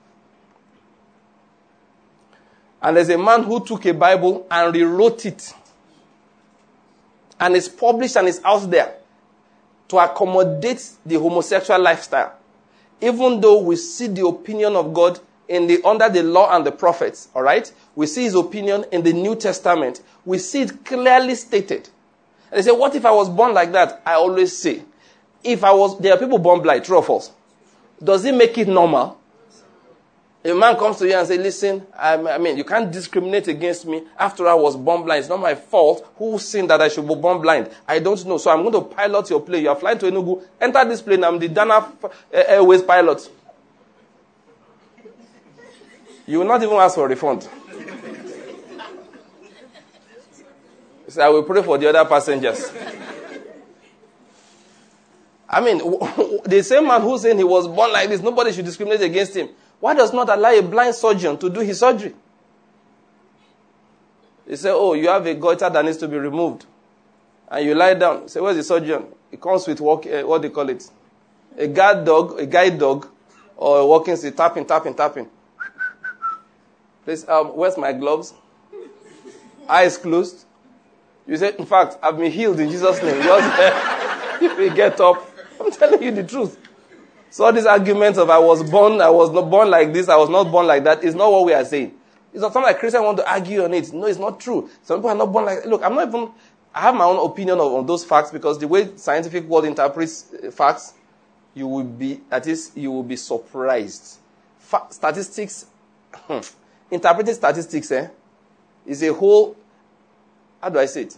And there's a man who took a Bible and rewrote it. And it's published and it's out there to accommodate the homosexual lifestyle. Even though we see the opinion of God in the under the law and the prophets, all right? We see his opinion in the New Testament. We see it clearly stated. And they say, what if I was born like that? I always say, if I was, there are people born blind, true or false? Does it make it normal? A man comes to you and says, listen, I, I mean, you can't discriminate against me. After I was born blind, it's not my fault. Who sinned that I should be born blind? I don't know. So I'm going to pilot your plane. You are flying to Enugu. Enter this plane. I'm the Dana Airways pilot. You will not even ask for a refund. So I will pray for the other passengers. I mean, the same man who's saying he was born like this, nobody should discriminate against him. Why does not allow a blind surgeon to do his surgery? They say, oh, you have a goiter that needs to be removed. And you lie down. Say, where's the surgeon? It comes with, walk, uh, what do you call it? A guide dog, a guide dog, or a walking stick, tapping, tapping, tapping. Please, um, where's my gloves? Eyes closed. You say, in fact, I've been healed in Jesus' name. Just, if we get up, I'm telling you the truth. So all these arguments of I was born, I was not born like this, I was not born like that, is not what we are saying. It's not something like Christians want to argue on it. No, it's not true. Some people are not born like, look, I'm not even, I have my own opinion on, on those facts because the way scientific world interprets facts, you will be, at least you will be surprised. Fa- statistics, interpreting statistics, eh, is a whole, how do I say it?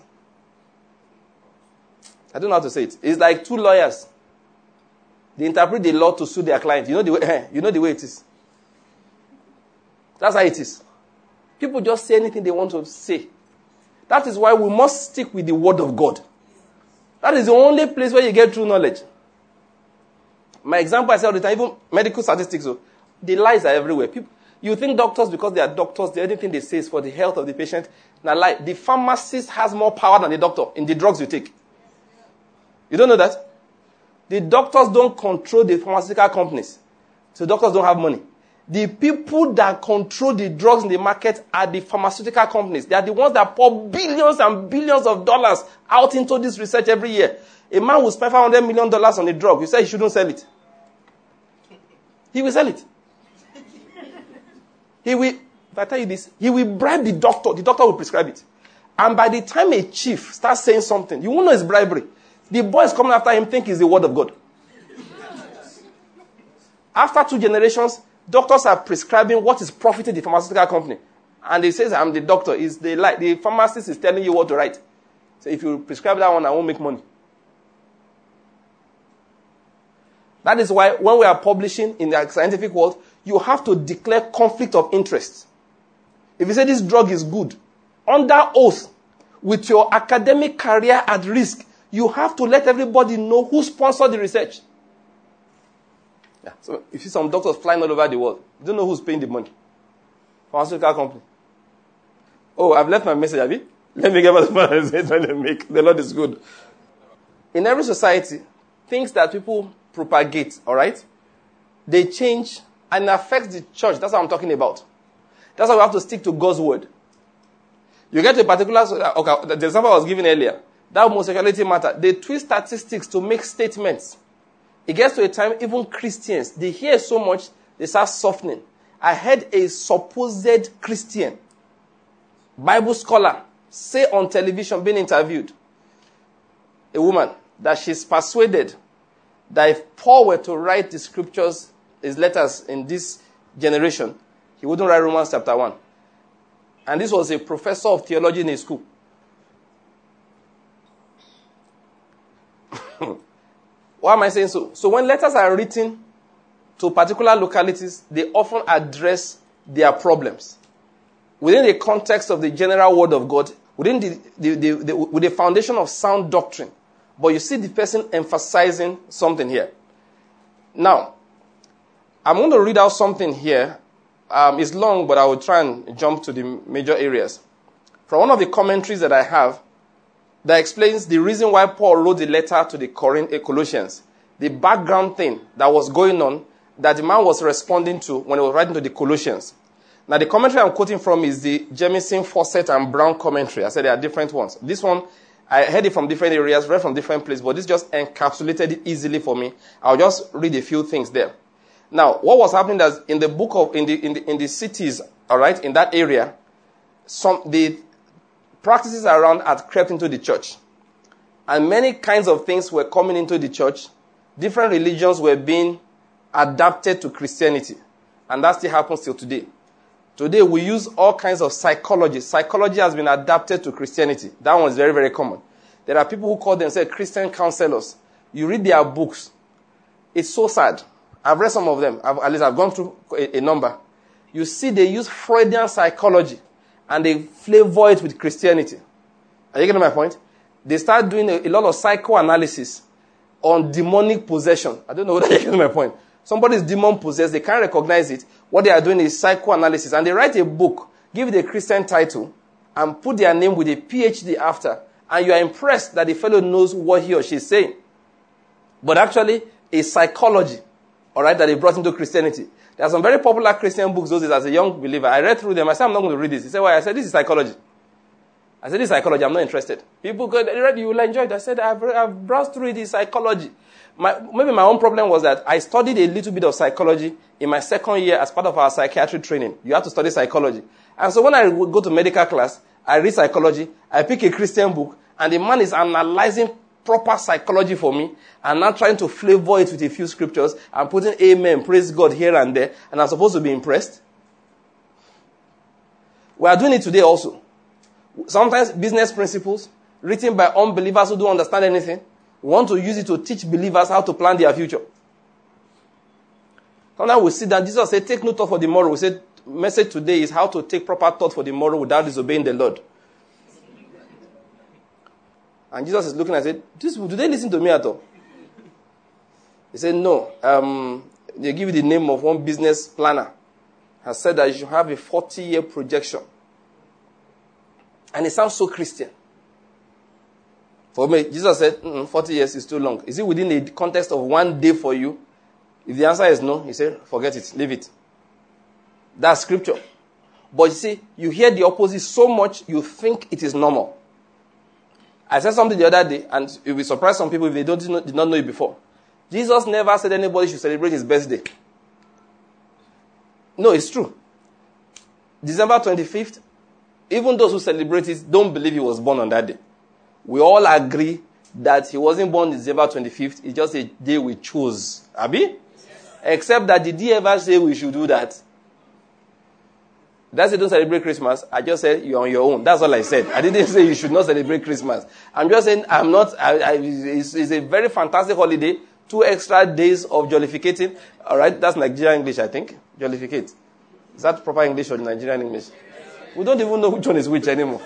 I don't know how to say it. It's like two lawyers. They interpret the law to suit their client. You know the way, you know the way it is. That's how it is. People just say anything they want to say. That is why we must stick with the word of God. That is the only place where you get true knowledge. My example I say all the time, even medical statistics, so, the lies are everywhere. People, you think doctors, because they are doctors, the only thing they say is for the health of the patient. Now, like, the pharmacist has more power than the doctor in the drugs you take. You don't know that? The doctors don't control the pharmaceutical companies. So doctors don't have money. The people that control the drugs in the market are the pharmaceutical companies. They are the ones that pour billions and billions of dollars out into this research every year. A man will spend five hundred million dollars on a drug. You say he shouldn't sell it. He will sell it. He will, if I tell you this, he will bribe the doctor. The doctor will prescribe it. And by the time a chief starts saying something, you won't know it's bribery. The boys coming after him think it's the word of God. After two generations, doctors are prescribing what is profiting the pharmaceutical company. And he says, I'm the doctor. Is the, like, the pharmacist is telling you what to write. So if you prescribe that one, I won't make money. That is why when we are publishing in the scientific world, you have to declare conflict of interest. If you say this drug is good, under oath, with your academic career at risk, you have to let everybody know who sponsored the research. Yeah. So if you see some doctors flying all over the world, you don't know who's paying the money. Pharmaceutical company. Oh, I've left my message, have you? Let me get what I'm trying to make. The Lord is good. In every society, things that people propagate, all right, they change and affect the church. That's what I'm talking about. That's why we have to stick to God's word. You get to a particular, okay, the example I was giving earlier, that homosexuality matter, they twist statistics to make statements. It gets to a time, even Christians, they hear so much, they start softening. I heard a supposed Christian, Bible scholar, say on television, being interviewed, a woman, that she's persuaded that if Paul were to write the scriptures, his letters in this generation, he wouldn't write Romans chapter one. And this was a professor of theology in his school. Why am I saying so? So when letters are written to particular localities, they often address their problems within the context of the general word of God, within the, the, the, the with the foundation of sound doctrine. But you see the person emphasizing something here. Now, I'm going to read out something here. Um, it's long, but I will try and jump to the major areas. From one of the commentaries that I have, that explains the reason why Paul wrote the letter to the Colossians, the background thing that was going on, that the man was responding to when he was writing to the Colossians. Now, the commentary I'm quoting from is the Jamieson, Fawcett, and Brown commentary. I said there are different ones. This one, I heard it from different areas, read from different places, but this just encapsulated it easily for me. I'll just read a few things there. Now, what was happening is in the book of, in the, in the, in the cities, all right, in that area, some, the practices around had crept into the church. And many kinds of things were coming into the church. Different religions were being adapted to Christianity. And that still happens till today. Today, we use all kinds of psychology. Psychology has been adapted to Christianity. That one is very, very common. There are people who call themselves Christian counselors. You read their books. It's so sad. I've read some of them. I've, at least I've gone through a, a number. You see, they use Freudian psychology and they flavor it with Christianity. Are you getting my point? They start doing a, a lot of psychoanalysis on demonic possession. I don't know whether you're getting my point. Somebody's demon possessed, they can't recognize it. What they are doing is psychoanalysis. And they write a book, give it a Christian title, and put their name with a P H D after. And you are impressed that the fellow knows what he or she is saying. But actually, it's psychology, all right, that they brought into Christianity. There are some very popular Christian books those days as a young believer. I read through them. I said, I'm not going to read this. He said, why? I said, this is psychology. I said, this is psychology. I'm not interested. People go, read, you will enjoy it. I said, I've, I've browsed through it. It's psychology. My, maybe my own problem was that I studied a little bit of psychology in my second year as part of our psychiatry training. You have to study psychology. And so when I go to medical class, I read psychology, I pick a Christian book, and the man is analyzing proper psychology for me, and now trying to flavor it with a few scriptures, and putting amen, praise God here and there, and I'm supposed to be impressed. We are doing it today also. Sometimes business principles written by unbelievers who don't understand anything. We want to use it to teach believers how to plan their future. Sometimes we see that Jesus said, take no thought for the morrow. We said, message today is how to take proper thought for the morrow without disobeying the Lord. And Jesus is looking and said, do they listen to me at all? He said, no. Um, they give you the name of one business planner. Has said that you should have a forty-year projection. And it sounds so Christian. For me, Jesus said, forty years is too long. Is it within the context of one day for you? If the answer is no, he said, forget it, leave it. That's scripture. But you see, you hear the opposite so much, you think it is normal. I said something the other day, and it will surprise some people if they don't know, did not know it before. Jesus never said anybody should celebrate his birthday. No, it's true. December twenty-fifth even those who celebrate it don't believe he was born on that day. We all agree that he wasn't born December twenty-fifth. It's just a day we chose. Abi? Yes. Except that did he ever say we should do that? That's it, don't celebrate Christmas. I just said you're on your own. That's all I said. I didn't say you should not celebrate Christmas. I'm just saying I'm not, I, I, it's, it's a very fantastic holiday. Two extra days of jollificating. All right, that's Nigerian English, I think. Jollificate. Is that proper English or Nigerian English? We don't even know which one is which anymore.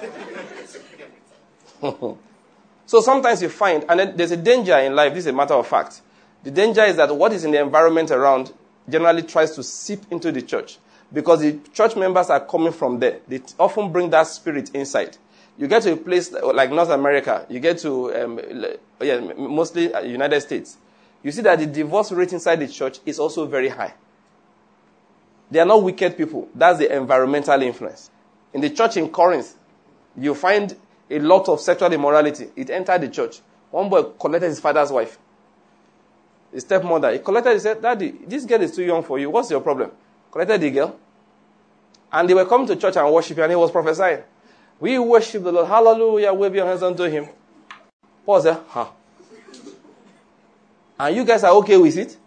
So sometimes you find, and then there's a danger in life, this is a matter of fact. The danger is that what is in the environment around generally tries to seep into the church. Because the church members are coming from there. They often bring that spirit inside. You get to a place like North America, you get to, um, yeah, mostly United States. You see that the divorce rate inside the church is also very high. They are not wicked people. That's the environmental influence. In the church in Corinth, you find a lot of sexual immorality. It entered the church. One boy collected his father's wife. His stepmother. He collected, he said, Daddy, this girl is too young for you. What's your problem? Collected the girl. And they were coming to church and worshiping, and he was prophesying. We worship the Lord. Hallelujah. Wave your hands unto him. Pause there. Huh. And you guys are okay with it?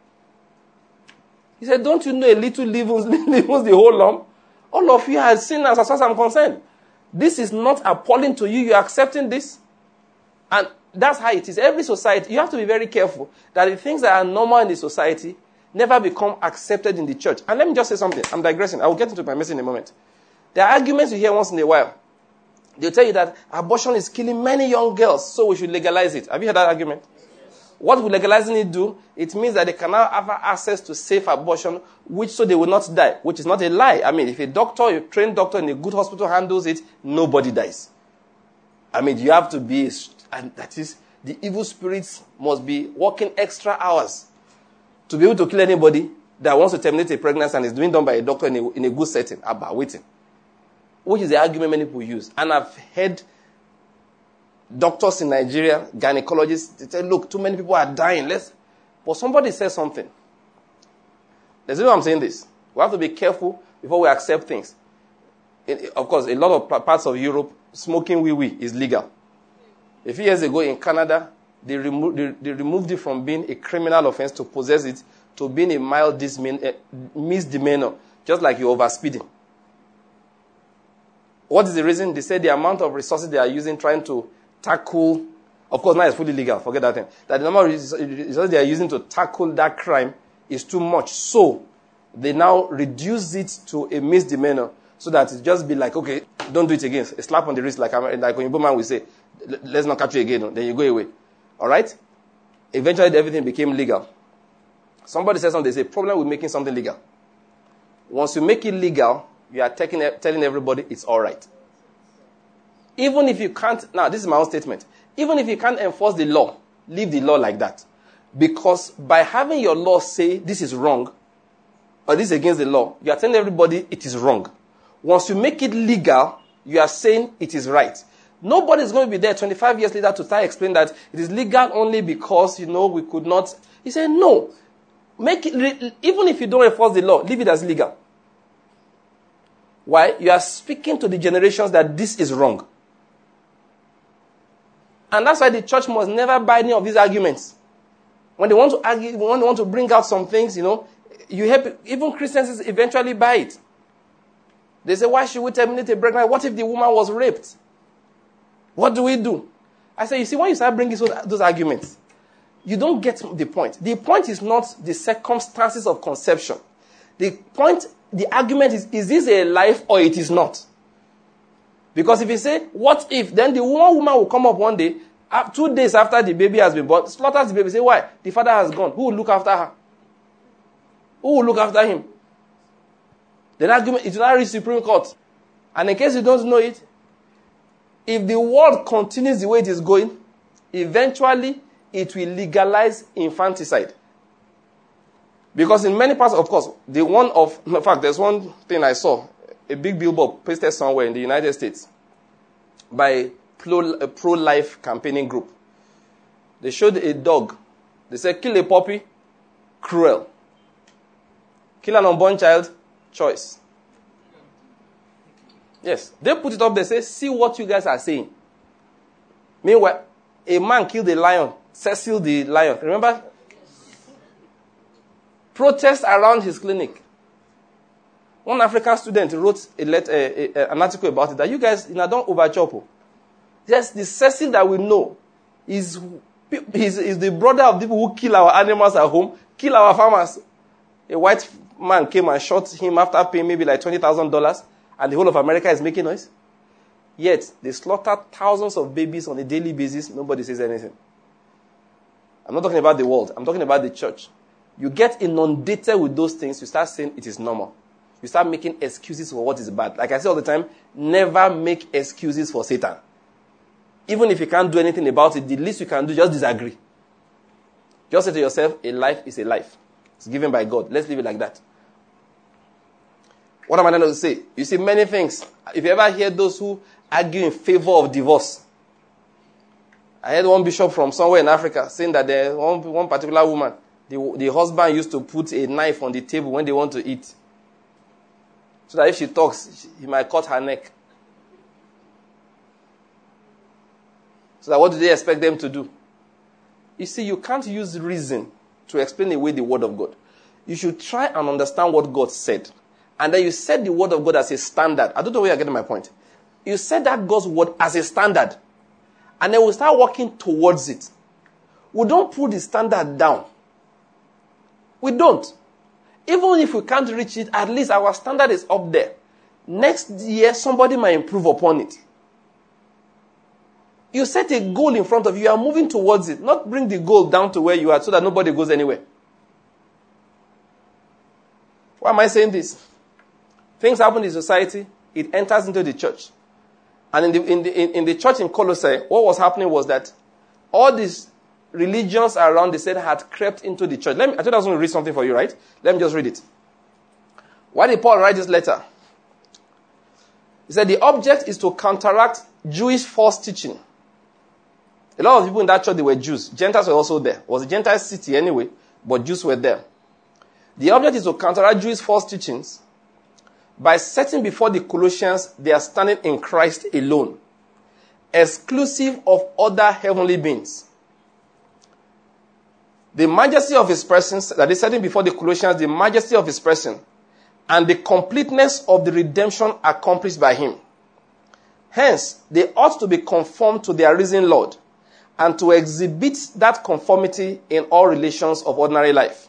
He said, don't you know a little leavens, leavens the whole lump? All of you are sinners as far as I'm concerned. This is not appalling to you. You're accepting this. And that's how it is. Every society, you have to be very careful that the things that are normal in the society never become accepted in the church. And let me just say something. I'm digressing. I will get into my message in a moment. There are arguments you hear once in a while. They'll tell you that abortion is killing many young girls, so we should legalize it. Have you heard that argument? What will legalizing it do? It means that they can now have access to safe abortion, which so they will not die, which is not a lie. I mean, if a doctor, a trained doctor in a good hospital handles it, nobody dies. I mean, you have to be, and that is, the evil spirits must be working extra hours to be able to kill anybody that wants to terminate a pregnancy and is being done by a doctor in a, in a good setting, about waiting. Which is the argument many people use. And I've heard doctors in Nigeria, gynecologists, they say, look, too many people are dying. Let's, but somebody says something. There's no why I'm saying this. We have to be careful before we accept things. In, of course, a lot of parts of Europe, smoking wee-wee is legal. A few years ago in Canada, they, remo- they, they removed it from being a criminal offense to possess it to being a mild dismin- uh, misdemeanor, just like you're overspeeding. What is the reason? They said the amount of resources they are using trying to tackle, of course now it's fully legal, forget that thing, that the number of resources they are using to tackle that crime is too much. So they now reduce it to a misdemeanor so that it just be like, okay, don't do it again. A slap on the wrist, like, like when man will say, let's not catch you again, then you go away. All right? Eventually everything became legal. Somebody said something, there's a problem with making something legal. Once you make it legal, you are taking, telling everybody it's all right. Even if you can't, now this is my own statement, even if you can't enforce the law, leave the law like that. Because by having your law say this is wrong, or this is against the law, you are telling everybody it is wrong. Once you make it legal, you are saying it is right. Nobody is going to be there twenty-five years later to try to explain that it is legal only because, you know, we could not. He said, no. Make it, even if you don't enforce the law, leave it as legal. Why? You are speaking to the generations that this is wrong. And that's why the church must never buy any of these arguments. When they want to argue, when they want to bring out some things, you know, you help, even Christians eventually buy it. They say, why should we terminate a pregnancy? What if the woman was raped? What do we do? I say, you see, when you start bringing those, those arguments, you don't get the point. The point is not the circumstances of conception. The point, the argument is, is this a life or it is not? Because if you say, what if, then the one woman will come up one day, uh, two days after the baby has been born, slaughters the baby, say, why? The father has gone. Who will look after her? Who will look after him? The argument, it will not reach Supreme Court. And in case you don't know it, if the world continues the way it is going, eventually it will legalize infanticide. Because in many parts, of course, the one of, in fact, there's one thing I saw, a big billboard pasted somewhere in the United States by a pro-life campaigning group. They showed a dog. They said, kill a puppy, cruel. Kill an unborn child, choice. Yes. They put it up, they say, see what you guys are saying. Meanwhile, a man killed a lion. Cecil the lion. Remember? Protests around his clinic. One African student wrote a letter, a, a, an article about it, that you guys, you know, don't overchop. Yes, the Cecil that we know is, is, is the brother of people who kill our animals at home, kill our farmers. A white man came and shot him after paying maybe like twenty thousand dollars, and the whole of America is making noise. Yet, they slaughter thousands of babies on a daily basis. Nobody says anything. I'm not talking about the world. I'm talking about the church. You get inundated with those things, you start saying it is normal. You start making excuses for what is bad. Like I say all the time, never make excuses for Satan. Even if you can't do anything about it, the least you can do is just disagree. Just say to yourself, a life is a life. It's given by God. Let's leave it like that. What am I trying to say? You see many things. If you ever hear those who argue in favor of divorce, I heard one bishop from somewhere in Africa saying that there one, one particular woman, the, the husband used to put a knife on the table when they want to eat. So that if she talks, she, he might cut her neck. So that what do they expect them to do? You see, you can't use reason to explain away the word of God. You should try and understand what God said. And then you set the word of God as a standard. I don't know where you're getting my point. You set that God's word as a standard. And then we start working towards it. We don't put the standard down. We don't. Even if we can't reach it, at least our standard is up there. Next year, somebody might improve upon it. You set a goal in front of you. You are moving towards it. Not bring the goal down to where you are so that nobody goes anywhere. Why am I saying this? Things happen in society. It enters into the church. And in the, in the, in, in the church in Colossae, what was happening was that all these religions around, they said, had crept into the church. Let me, I thought I was going to read something for you, right? Let me just read it. Why did Paul write this letter? He said the object is to counteract Jewish false teaching. A lot of people in that church, they were Jews. Gentiles were also there. It was a Gentile city anyway, but Jews were there. The object is to counteract Jewish false teachings by setting before the Colossians they are standing in Christ alone, exclusive of other heavenly beings. The majesty of his presence, that is setting before the Colossians, the majesty of his person, and the completeness of the redemption accomplished by him. Hence, they ought to be conformed to their risen Lord, and to exhibit that conformity in all relations of ordinary life.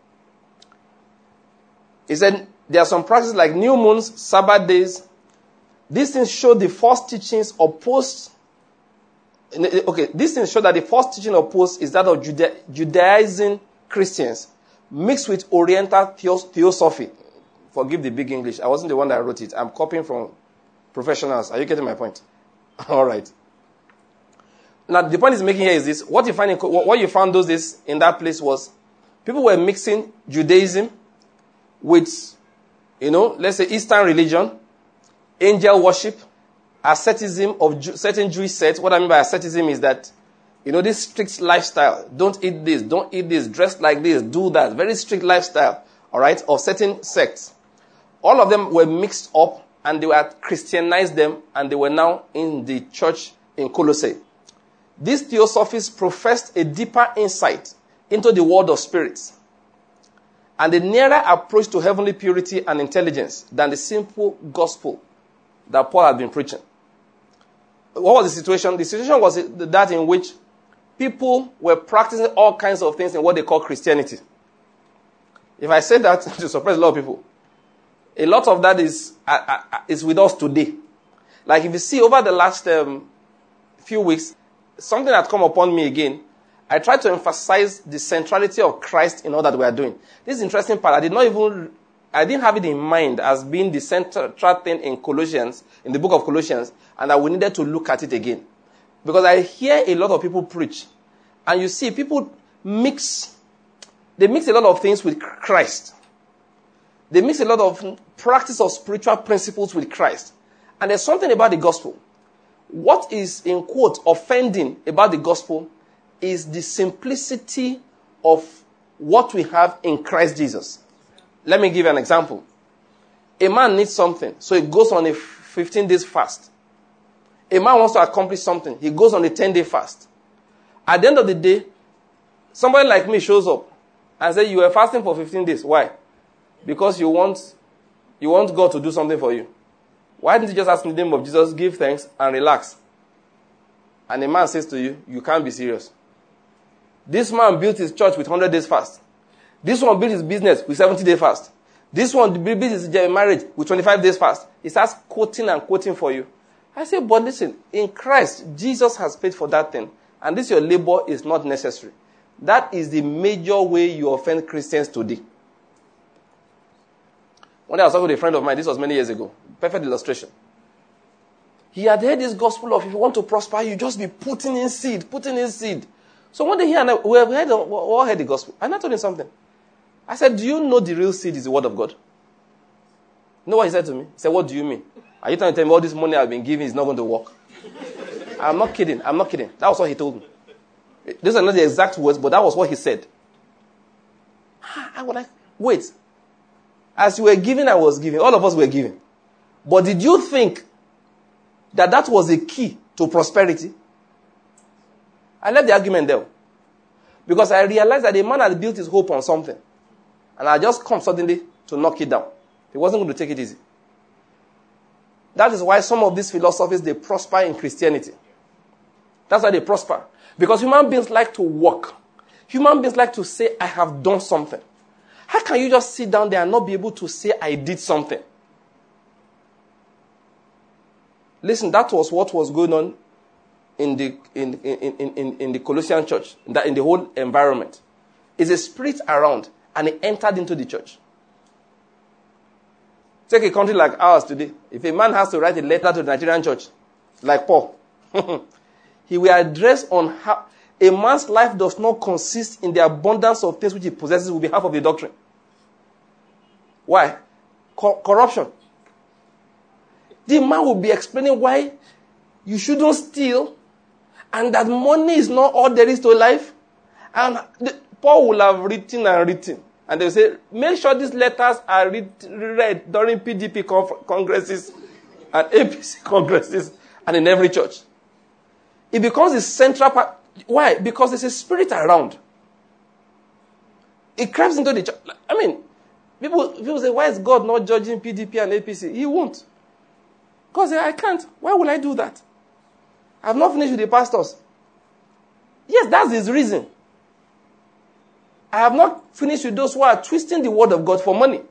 He said, there are some practices like new moons, Sabbath days. These things show the false teachings opposed. Okay, these things show that the false teaching opposed is that of Juda- Judaizing Christians mixed with Oriental theosophy. Forgive the big English. I wasn't the one that wrote it. I'm copying from professionals. Are you getting my point? All right. Now, the point he's making here is this. What you find in, what you found those days in that place was people were mixing Judaism with, you know, let's say Eastern religion, angel worship, asceticism of Ju- certain Jewish sects. What I mean by asceticism is that, you know, this strict lifestyle. Don't eat this, don't eat this, dress like this, do that. Very strict lifestyle, all right, of certain sects. All of them were mixed up and they were Christianized them and they were now in the church in Colossae. These theosophies professed a deeper insight into the world of spirits and a nearer approach to heavenly purity and intelligence than the simple gospel that Paul had been preaching. What was the situation? The situation was that in which people were practicing all kinds of things in what they call Christianity. If I say that, to surprise a lot of people, a lot of that is, uh, uh, is with us today. Like if you see over the last um, few weeks, something had come upon me again. I tried to emphasize the centrality of Christ in all that we are doing. This is interesting part. I did not even, I didn't have it in mind as being the central thing in Colossians, in the book of Colossians, and that we needed to look at it again. Because I hear a lot of people preach, and you see people mix, they mix a lot of things with Christ. They mix a lot of practice of spiritual principles with Christ. And there's something about the gospel. What is, in quote, offending about the gospel is the simplicity of what we have in Christ Jesus. Let me give you an example. A man needs something, so he goes on a fifteen days fast. A man wants to accomplish something. He goes on a ten-day fast. At the end of the day, somebody like me shows up and says, you were fasting for fifteen days. Why? Because you want, you want God to do something for you. Why didn't you just ask in the name of Jesus, give thanks, and relax? And a man says to you, you can't be serious. This man built his church with one hundred days fast. This one built his business with seventy days fast. This one built his marriage with twenty-five days fast. He starts quoting and quoting for you. I say, but listen, in Christ, Jesus has paid for that thing. And this your labor is not necessary. That is the major way you offend Christians today. One day I was talking with a friend of mine, this was many years ago. Perfect illustration. He had heard this gospel of if you want to prosper, you just be putting in seed, putting in seed. So one day he and I, we have heard, we all heard the gospel. And I told him something. I said, do you know the real seed is the word of God? You know what he said to me? He said, what do you mean? Are you trying to tell me all this money I've been giving is not going to work? I'm not kidding. I'm not kidding. That was what he told me. These are not the exact words, but that was what he said. I was like, wait. As you were giving, I was giving. All of us were giving. But did you think that that was the key to prosperity? I left the argument there. Because I realized that the man had built his hope on something. And I just come suddenly to knock it down. He wasn't going to take it easy. That is why some of these philosophies, they prosper in Christianity. That's why they prosper. Because human beings like to work. Human beings like to say, I have done something. How can you just sit down there and not be able to say, I did something? Listen, that was what was going on in the in, in, in, in, in the Colossian church, in, that, in the whole environment. It's a spirit around, and it entered into the church. Take a country like ours today. If a man has to write a letter to the Nigerian church, like Paul, he will address on how a man's life does not consist in the abundance of things which he possesses will be half of the doctrine. Why? Co- corruption. The man will be explaining why you shouldn't steal and that money is not all there is to life. And the, Paul will have written and written. And they will say, make sure these letters are read, read during P D P conf- congresses and A P C congresses and in every church. It becomes the central part. Why? Because there's a spirit around. It creeps into the church. I mean, people, people say, why is God not judging P D P and A P C? He won't. God says, I can't. Why will I do that? I've not finished with the pastors. Yes, that's his reason. I have not finished with those who are twisting the word of God for money.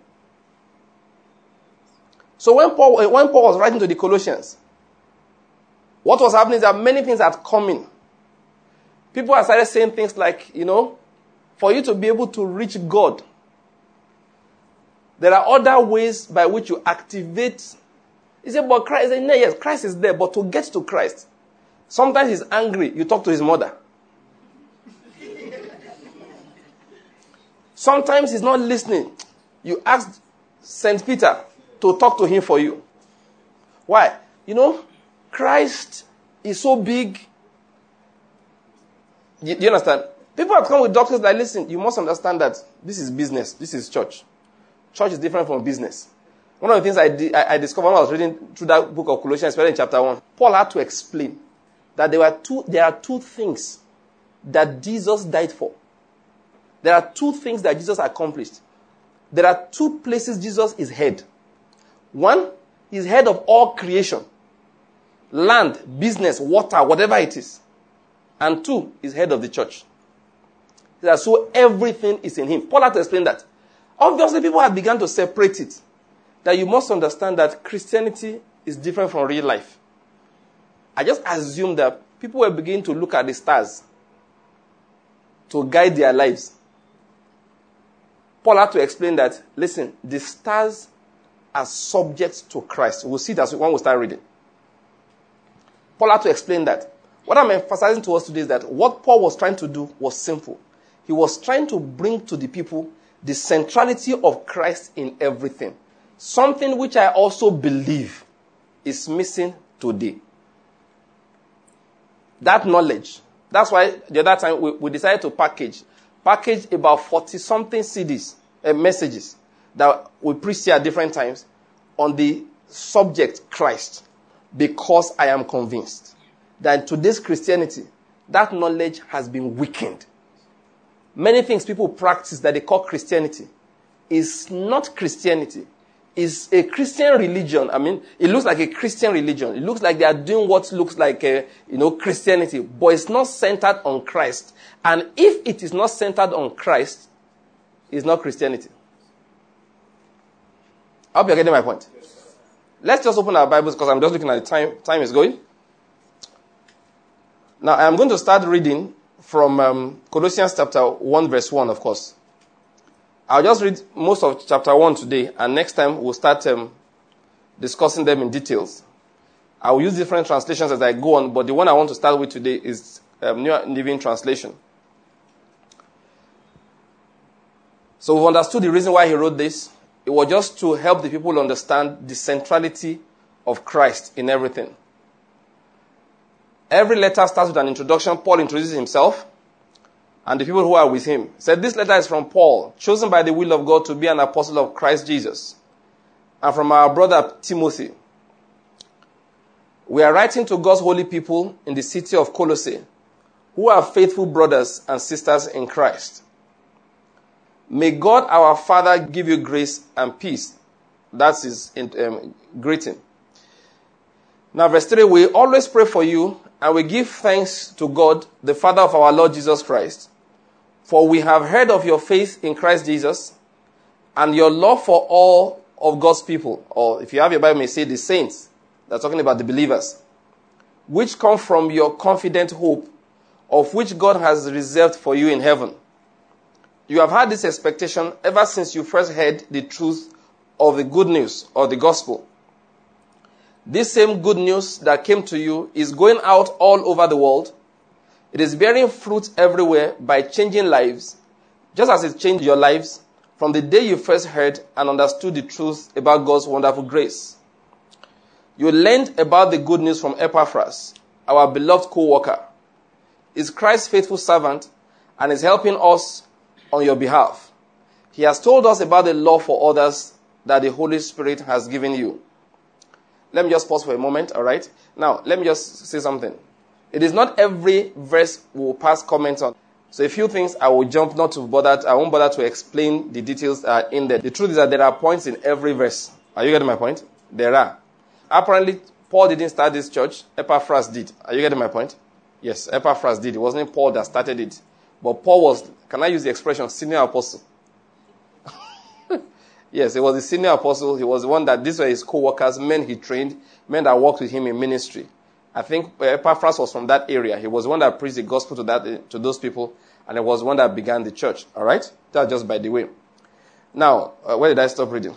So when Paul, when Paul was writing to the Colossians, what was happening is that many things had come in. People have started saying things like, you know, for you to be able to reach God, there are other ways by which you activate. He said, but Christ, no, yes, Christ is there, but to get to Christ, sometimes he's angry, you talk to his mother. Sometimes he's not listening. You ask Saint Peter to talk to him for you. Why? You know, Christ is so big. Do you understand? People have come with doctors like, listen, you must understand that this is business. This is church. Church is different from business. One of the things I, di- I, I discovered when I was reading through that book of Colossians, especially in chapter one, Paul had to explain that there were two, there are two things that Jesus died for. There are two things that Jesus accomplished. There are two places Jesus is head. One, he's head of all creation. Land, business, water, whatever it is. And two, he's head of the church. So everything is in him. Paul had to explain that. Obviously, people have begun to separate it. That you must understand that Christianity is different from real life. I just assume that people were beginning to look at the stars to guide their lives. Paul had to explain that, listen, the stars are subject to Christ. We'll see that when we start reading. Paul had to explain that. What I'm emphasizing to us today is that what Paul was trying to do was simple. He was trying to bring to the people the centrality of Christ in everything. Something which I also believe is missing today. That knowledge. That's why the other time we, we decided to package. Package about forty-something C Ds, uh, messages that we preach here at different times on the subject Christ because I am convinced that today's Christianity, that knowledge has been weakened. Many things people practice that they call Christianity is not Christianity. It's a Christian religion. I mean, it looks like a Christian religion. It looks like they are doing what looks like a, you know, Christianity, but it's not centered on Christ. And if it is not centered on Christ, it's not Christianity. I hope you're getting my point. Yes, let's just open our Bibles because I'm just looking at the time. Time is going. Now, I'm going to start reading from um, Colossians chapter one, verse one, of course. I'll just read most of chapter one today, and next time we'll start um, discussing them in details. I will use different translations as I go on, but the one I want to start with today is um, New Living Translation. So we've understood the reason why he wrote this. It was just to help the people understand the centrality of Christ in everything. Every letter starts with an introduction. Paul introduces himself and the people who are with him. He said, this letter is from Paul, chosen by the will of God to be an apostle of Christ Jesus, and from our brother Timothy. We are writing to God's holy people in the city of Colossae, who are faithful brothers and sisters in Christ. May God our Father give you grace and peace. That's his um, greeting. Now, verse three, we always pray for you, and we give thanks to God, the Father of our Lord Jesus Christ. For we have heard of your faith in Christ Jesus, and your love for all of God's people. Or if you have your Bible, you may say the saints. They're talking about the believers. Which come from your confident hope, of which God has reserved for you in heaven. You have had this expectation ever since you first heard the truth of the good news or the gospel. This same good news that came to you is going out all over the world. It is bearing fruit everywhere by changing lives, just as it changed your lives from the day you first heard and understood the truth about God's wonderful grace. You learned about the good news from Epaphras, our beloved co-worker. Is Christ's faithful servant and is helping us on your behalf. He has told us about the love for others that the Holy Spirit has given you. Let me just pause for a moment, all right? Now, let me just say something. It is not every verse we will pass comments on. So a few things I will jump, not to bother, I won't bother to explain the details that are in there. The truth is that there are points in every verse. Are you getting my point? There are. Apparently, Paul didn't start this church. Epaphras did. Are you getting my point? Yes, Epaphras did. It wasn't Paul that started it. But Paul was, can I use the expression, senior apostle? Yes, he was the senior apostle. He was the one that, these were his co-workers, men he trained, men that worked with him in ministry. I think Epaphras was from that area. He was the one that preached the gospel to that to those people, and he was the one that began the church. All right? That's just by the way. Now, uh, where did I stop reading?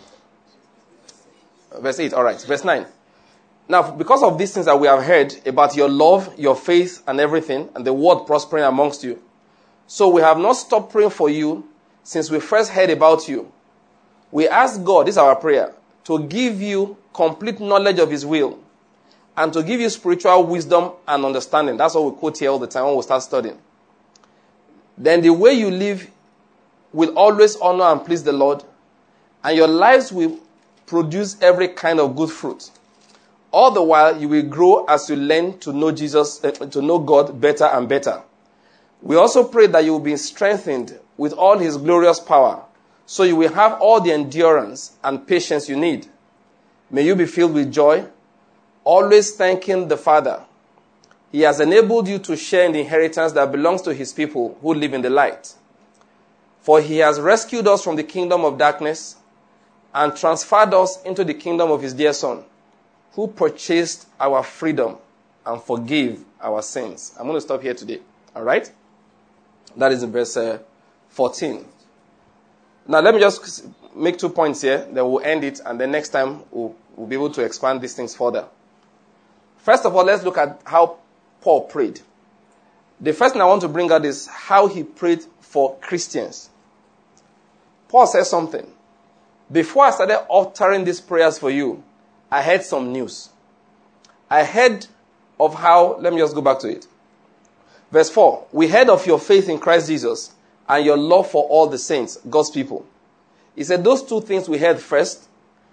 Verse eight. All right. Verse nine. Now, because of these things that we have heard about your love, your faith, and everything, and the word prospering amongst you, so we have not stopped praying for you since we first heard about you. We ask God, this is our prayer, to give you complete knowledge of his will and to give you spiritual wisdom and understanding. That's what we quote here all the time when we start studying. Then the way you live will always honor and please the Lord, and your lives will produce every kind of good fruit. All the while, you will grow as you learn to know Jesus, uh, to know God better and better. We also pray that you will be strengthened with all his glorious power, so you will have all the endurance and patience you need. May you be filled with joy, always thanking the Father. He has enabled you to share in the inheritance that belongs to his people who live in the light. For he has rescued us from the kingdom of darkness and transferred us into the kingdom of his dear Son, who purchased our freedom and forgave our sins. I'm going to stop here today. All right? That is in verse uh, fourteen. Now, let me just make two points here. Then we'll end it. And then next time, we'll, we'll be able to expand these things further. First of all, let's look at how Paul prayed. The first thing I want to bring out is how he prayed for Christians. Paul says something. Before I started uttering these prayers for you, I heard some news. I heard of how, let me just go back to it. Verse four, we heard of your faith in Christ Jesus and your love for all the saints, God's people. He said those two things we heard first,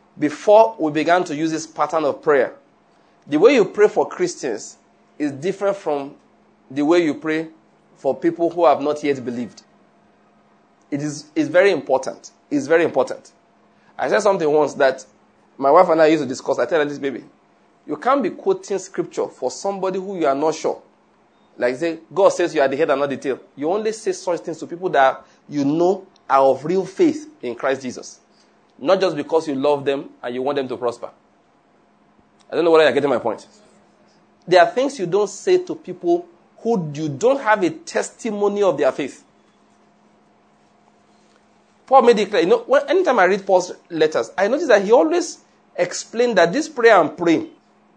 before we began to use this pattern of prayer, the way you pray for Christians is different from the way you pray for people who have not yet believed. It is it's very important. It's very important. I said something once that my wife and I used to discuss. I tell her this, baby, you can't be quoting scripture for somebody who you are not sure. Like say, God says you are the head and not the tail. You only say such things to people that you know are of real faith in Christ Jesus. Not just because you love them and you want them to prosper. I don't know whether you're getting my point. There are things you don't say to people who you don't have a testimony of their faith. Paul made it clear. You know, when, anytime I read Paul's letters, I notice that he always explained that this prayer I'm praying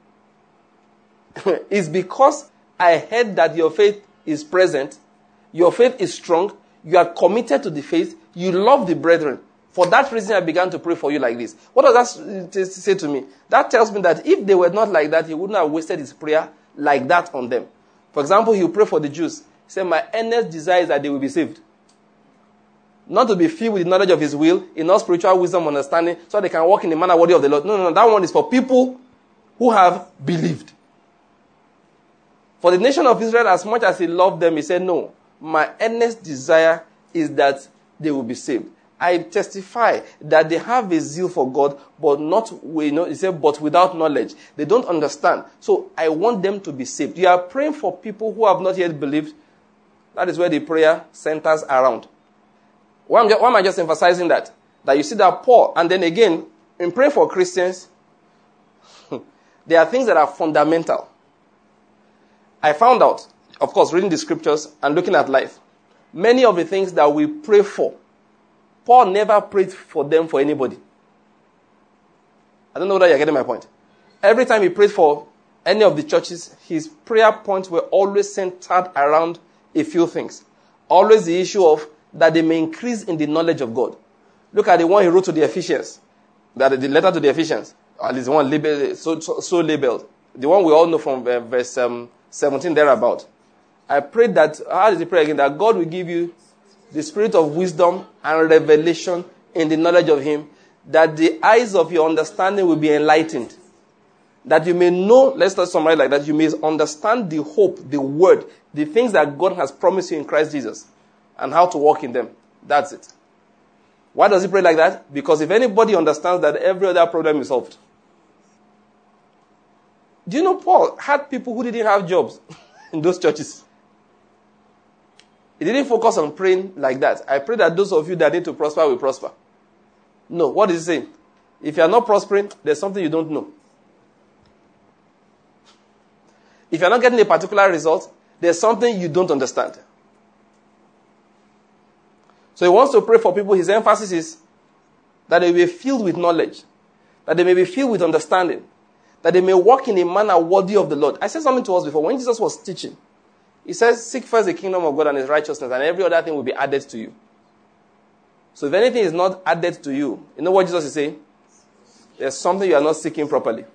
is because I heard that your faith is present, your faith is strong, you are committed to the faith, you love the brethren. For that reason, I began to pray for you like this. What does that say to me? That tells me that if they were not like that, he wouldn't have wasted his prayer like that on them. For example, he will pray for the Jews. He said, my earnest desire is that they will be saved. Not to be filled with the knowledge of his will, in all spiritual wisdom, understanding, so they can walk in the manner worthy of the Lord. No, no, no. That one is for people who have believed. For the nation of Israel, as much as he loved them, he said, no, my earnest desire is that they will be saved. I testify that they have a zeal for God, but not, you know, he said, but without knowledge. They don't understand. So I want them to be saved. You are praying for people who have not yet believed. That is where the prayer centers around. Why am, why am I just emphasizing that? That you see that Paul, and then again, in praying for Christians, there are things that are fundamental. I found out, of course, reading the scriptures and looking at life, many of the things that we pray for, Paul never prayed for them for anybody. I don't know whether you're getting my point. Every time he prayed for any of the churches, his prayer points were always centered around a few things. Always the issue of that they may increase in the knowledge of God. Look at the one he wrote to the Ephesians. That the letter to the Ephesians. At least one labeled, so, so, so labeled. The one we all know from uh, verse um, seventeen thereabout. I prayed that, how does he pray again? That God will give you the spirit of wisdom and revelation in the knowledge of him, that the eyes of your understanding will be enlightened. That you may know, let's start summarize like that, you may understand the hope, the word, the things that God has promised you in Christ Jesus, and how to walk in them. That's it. Why does he pray like that? Because if anybody understands that, every other problem is solved. Do you know Paul had people who didn't have jobs in those churches? He didn't focus on praying like that. I pray that those of you that need to prosper will prosper. No, what is he saying? If you are not prospering, there's something you don't know. If you are not getting a particular result, there's something you don't understand. So he wants to pray for people. His emphasis is that they may be filled with knowledge, that they may be filled with understanding, that they may walk in a manner worthy of the Lord. I said something to us before. When Jesus was teaching, he says, seek first the kingdom of God and his righteousness, and every other thing will be added to you. So if anything is not added to you, you know what Jesus is saying? There's something you are not seeking properly.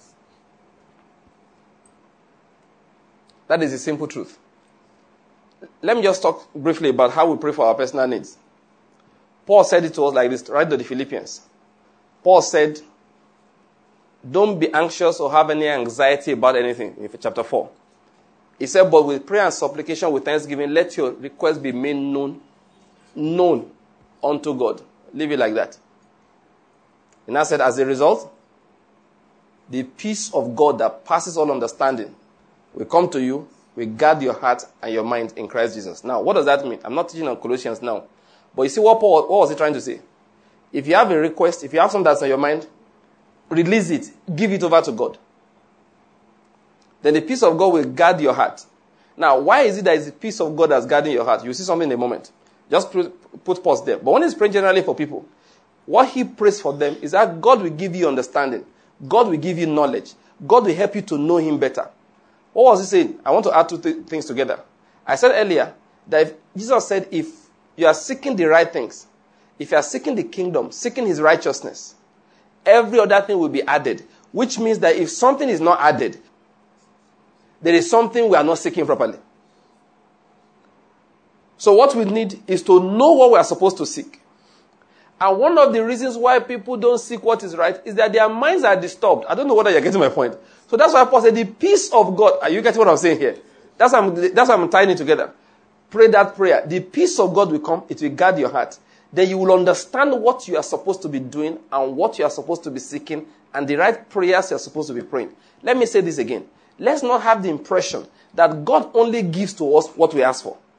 That is the simple truth. Let me just talk briefly about how we pray for our personal needs. Paul said it to us like this, right to the Philippians. Paul said, don't be anxious or have any anxiety about anything, in chapter four. He said, but with prayer and supplication, with thanksgiving, let your requests be made known, known unto God. Leave it like that. And I said, as a result, the peace of God that passes all understanding will come to you, will guard your heart and your mind in Christ Jesus. Now, what does that mean? I'm not teaching on Colossians now. But you see what Paul, what was he trying to say? If you have a request, if you have something that's on your mind, release it. Give it over to God. Then the peace of God will guard your heart. Now, why is it that it's the peace of God that's guarding your heart? You'll see something in a moment. Just put, put pause there. But when he's praying generally for people, what he prays for them is that God will give you understanding. God will give you knowledge. God will help you to know him better. What was he saying? I want to add two th- things together. I said earlier that if Jesus said if you are seeking the right things, if you are seeking the kingdom, seeking his righteousness, every other thing will be added. Which means that if something is not added, there is something we are not seeking properly. So what we need is to know what we are supposed to seek. And one of the reasons why people don't seek what is right is that their minds are disturbed. I don't know whether you're getting my point. So that's why Paul said the peace of God. Are you getting what I'm saying here? That's why I'm, that's why I'm tying it together. Pray that prayer. The peace of God will come. It will guard your heart. Then you will understand what you are supposed to be doing and what you are supposed to be seeking and the right prayers you are supposed to be praying. Let me say this again. Let's not have the impression that God only gives to us what we ask for.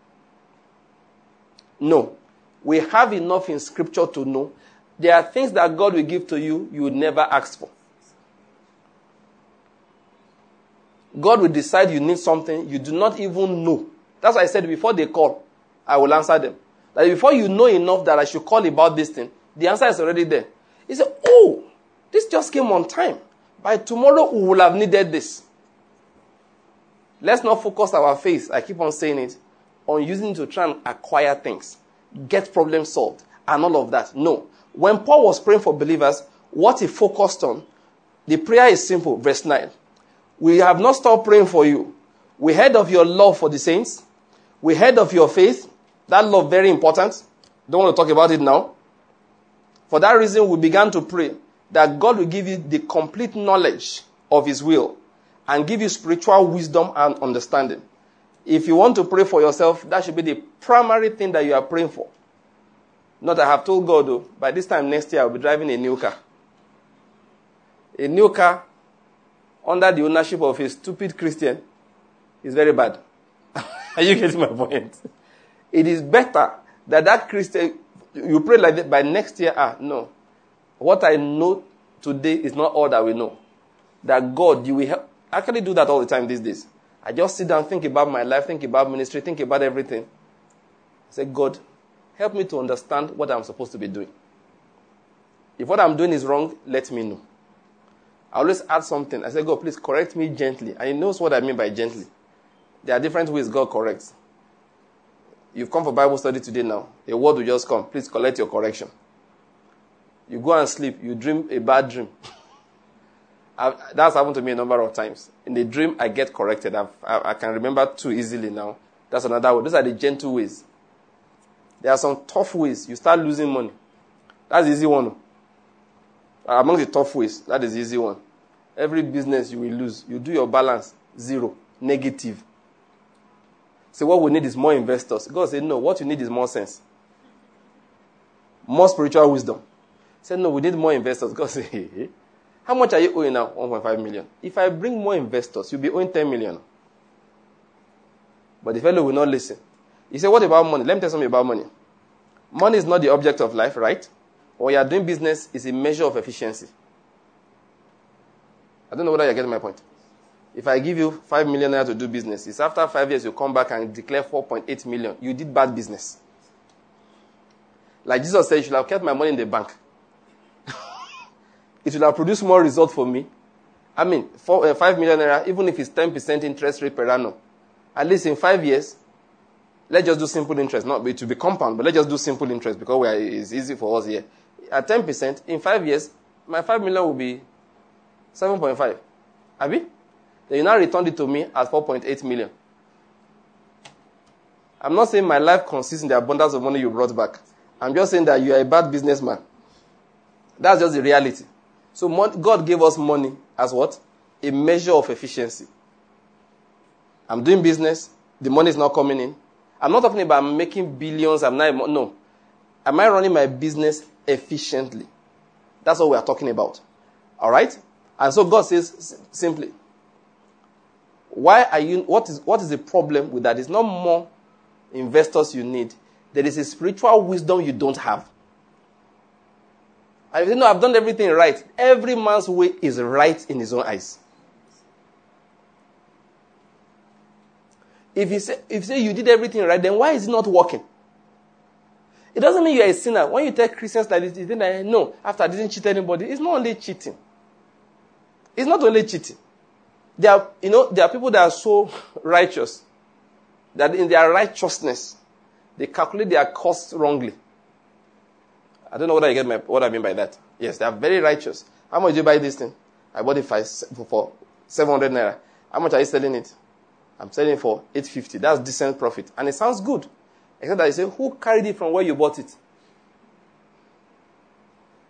No. We have enough in Scripture to know there are things that God will give to you you would never ask for. God will decide you need something you do not even know. That's why I said before they call, I will answer them. That before you know enough that I should call about this thing, the answer is already there. He said, oh, this just came on time. By tomorrow, we will have needed this. Let's not focus our faith, I keep on saying it, on using it to try and acquire things, get problems solved, and all of that. No. When Paul was praying for believers, what he focused on, the prayer is simple, verse nine. We have not stopped praying for you. We heard of your love for the saints. We heard of your faith. That love, very important. Don't want to talk about it now. For that reason, we began to pray that God will give you the complete knowledge of his will and give you spiritual wisdom and understanding. If you want to pray for yourself, that should be the primary thing that you are praying for. Not I have told God, though, by this time next year, I'll be driving a new car. A new car under the ownership of a stupid Christian is very bad. Are you getting my point? It is better that that Christian, you pray like that by next year. Ah, no. What I know today is not all that we know. That God, you will help. I actually do that all the time these days. I just sit down, think about my life, think about ministry, think about everything. I say, God, help me to understand what I'm supposed to be doing. If what I'm doing is wrong, let me know. I always add something. I say, God, please correct me gently. And he knows what I mean by gently. There are different ways God corrects. You've come for Bible study today now. A word will just come. Please collect your correction. You go and sleep. You dream a bad dream. I've, that's happened to me a number of times. In the dream, I get corrected. I've, I, I can remember too easily now. That's another way. Those are the gentle ways. There are some tough ways. You start losing money. That's the easy one. Among the tough ways, that is the easy one. Every business you will lose. You do your balance. Zero. Negative. So what we need is more investors. God said, no, what you need is more sense. More spiritual wisdom. Said, no, we need more investors. God said, hey, hey. How much are you owing now? one point five million. If I bring more investors, you'll be owing ten million. But the fellow will not listen. He said, what about money? Let me tell you something about money. Money is not the object of life, right? When you are doing business, it's a measure of efficiency. I don't know whether you're getting my point. If I give you five million naira to do business, it's after five years you come back and declare four point eight million. You did bad business. Like Jesus said, you should have kept my money in the bank. It will have produced more results for me. I mean, four, uh, five million naira, even if it's ten percent interest rate per annum, at least in five years, let's just do simple interest. Not it will be compound, but let's just do simple interest because we are, it's easy for us here. At ten percent, in five years, my five million will be seven point five. Abi? Then you now returned it to me at four point eight million. I'm not saying my life consists in the abundance of money you brought back. I'm just saying that you are a bad businessman. That's just the reality. So God gave us money as what? A measure of efficiency. I'm doing business. The money is not coming in. I'm not talking about making billions. I'm not. No. Am I running my business efficiently? That's what we are talking about. All right? And so God says simply, why are you, what is, what is the problem with that? It's not more investors you need. There is a spiritual wisdom you don't have. I say, no, I've done everything right. Every man's way is right in his own eyes. If you say, if you say you did everything right, then why is it not working? It doesn't mean you're a sinner. When you tell Christians that it, you think that, no, after I didn't cheat anybody, it's not only cheating. It's not only cheating. There are, you know, there are people that are so righteous that in their righteousness, they calculate their costs wrongly. I don't know what I get my, what I mean by that. Yes, they are very righteous. How much do you buy this thing? I bought it for, for seven hundred naira. How much are you selling it? I'm selling it for eight fifty. That's decent profit. And it sounds good. Except that you say, who carried it from where you bought it?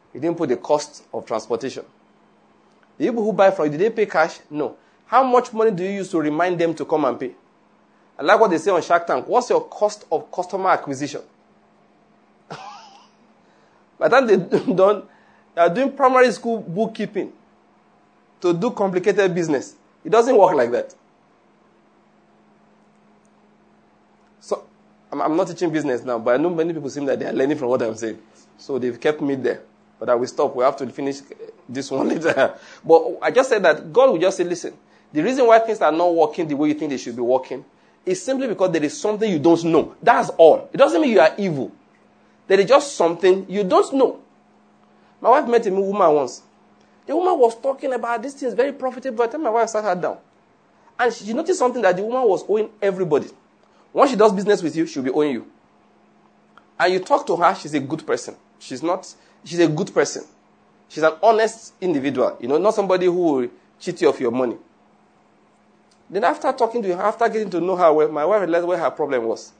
He didn't put the cost of transportation. The people who buy from you, did they pay cash? No. How much money do you use to remind them to come and pay? I like what they say on Shark Tank. What's your cost of customer acquisition? By the time they're done, they are doing primary school bookkeeping to do complicated business. It doesn't work like that. So, I'm, I'm not teaching business now, but I know many people seem that they are learning from what I'm saying. So they've kept me there. But I will stop. We have to finish this one later. But I just said that God will just say, listen, the reason why things are not working the way you think they should be working is simply because there is something you don't know. That's all. It doesn't mean you are evil. There is just something you don't know. My wife met a woman once. The woman was talking about this thing is very profitable. By the time my wife sat her down, and she noticed something that the woman was owing everybody. Once she does business with you, she'll be owing you. And you talk to her, she's a good person. She's not, she's a good person. She's an honest individual. You know, not somebody who will cheat you of your money. Then after talking to her, after getting to know her well, my wife realized where her problem was.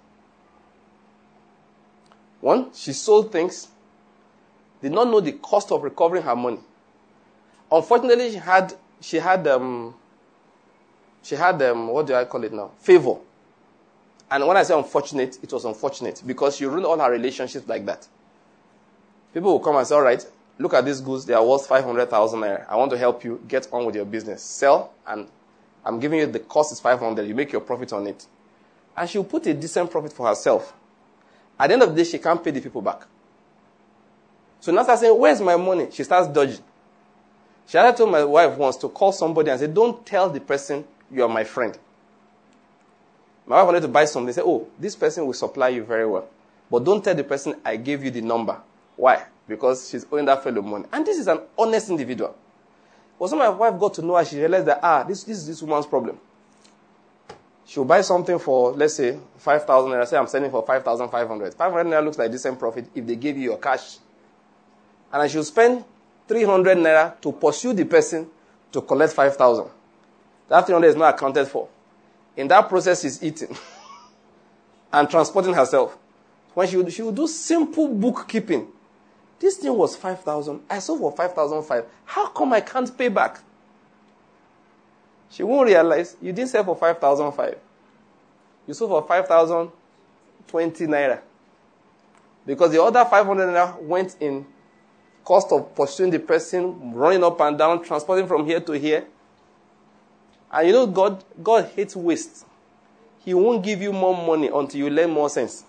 One, she sold things, did not know the cost of recovering her money. Unfortunately, she had, she had, um, she had, um, what do I call it now? Favor. And when I say unfortunate, it was unfortunate because she ruined all her relationships like that. People will come and say, all right, look at these goods. They are worth five hundred thousand naira. I want to help you get on with your business. Sell, and I'm giving you the cost is five hundred. You make your profit on it. And she'll put a decent profit for herself. At the end of the day, she can't pay the people back. So now starts saying, where's my money? She starts dodging. She had told my wife once to call somebody and say, don't tell the person you are my friend. My wife wanted to buy something. Say, oh, this person will supply you very well. But don't tell the person I gave you the number. Why? Because she's owing that fellow money. And this is an honest individual. But when my wife got to know her, she realized that, ah, this, this is this woman's problem. She'll buy something for, let's say, five thousand naira. Say I'm selling for five thousand five hundred. five hundred naira looks like decent profit if they give you your cash. And I should spend three hundred naira to pursue the person to collect five thousand. That three hundred is not accounted for. In that process, she's eating and transporting herself. When she would, she would do simple bookkeeping. This thing was five thousand. I sold for five thousand five. How come I can't pay back? She won't realize you didn't sell for five thousand five. You sold for five thousand twenty naira. Because the other five hundred naira went in cost of pursuing the person, running up and down, transporting from here to here. And you know, God, God hates waste. He won't give you more money until you learn more sense.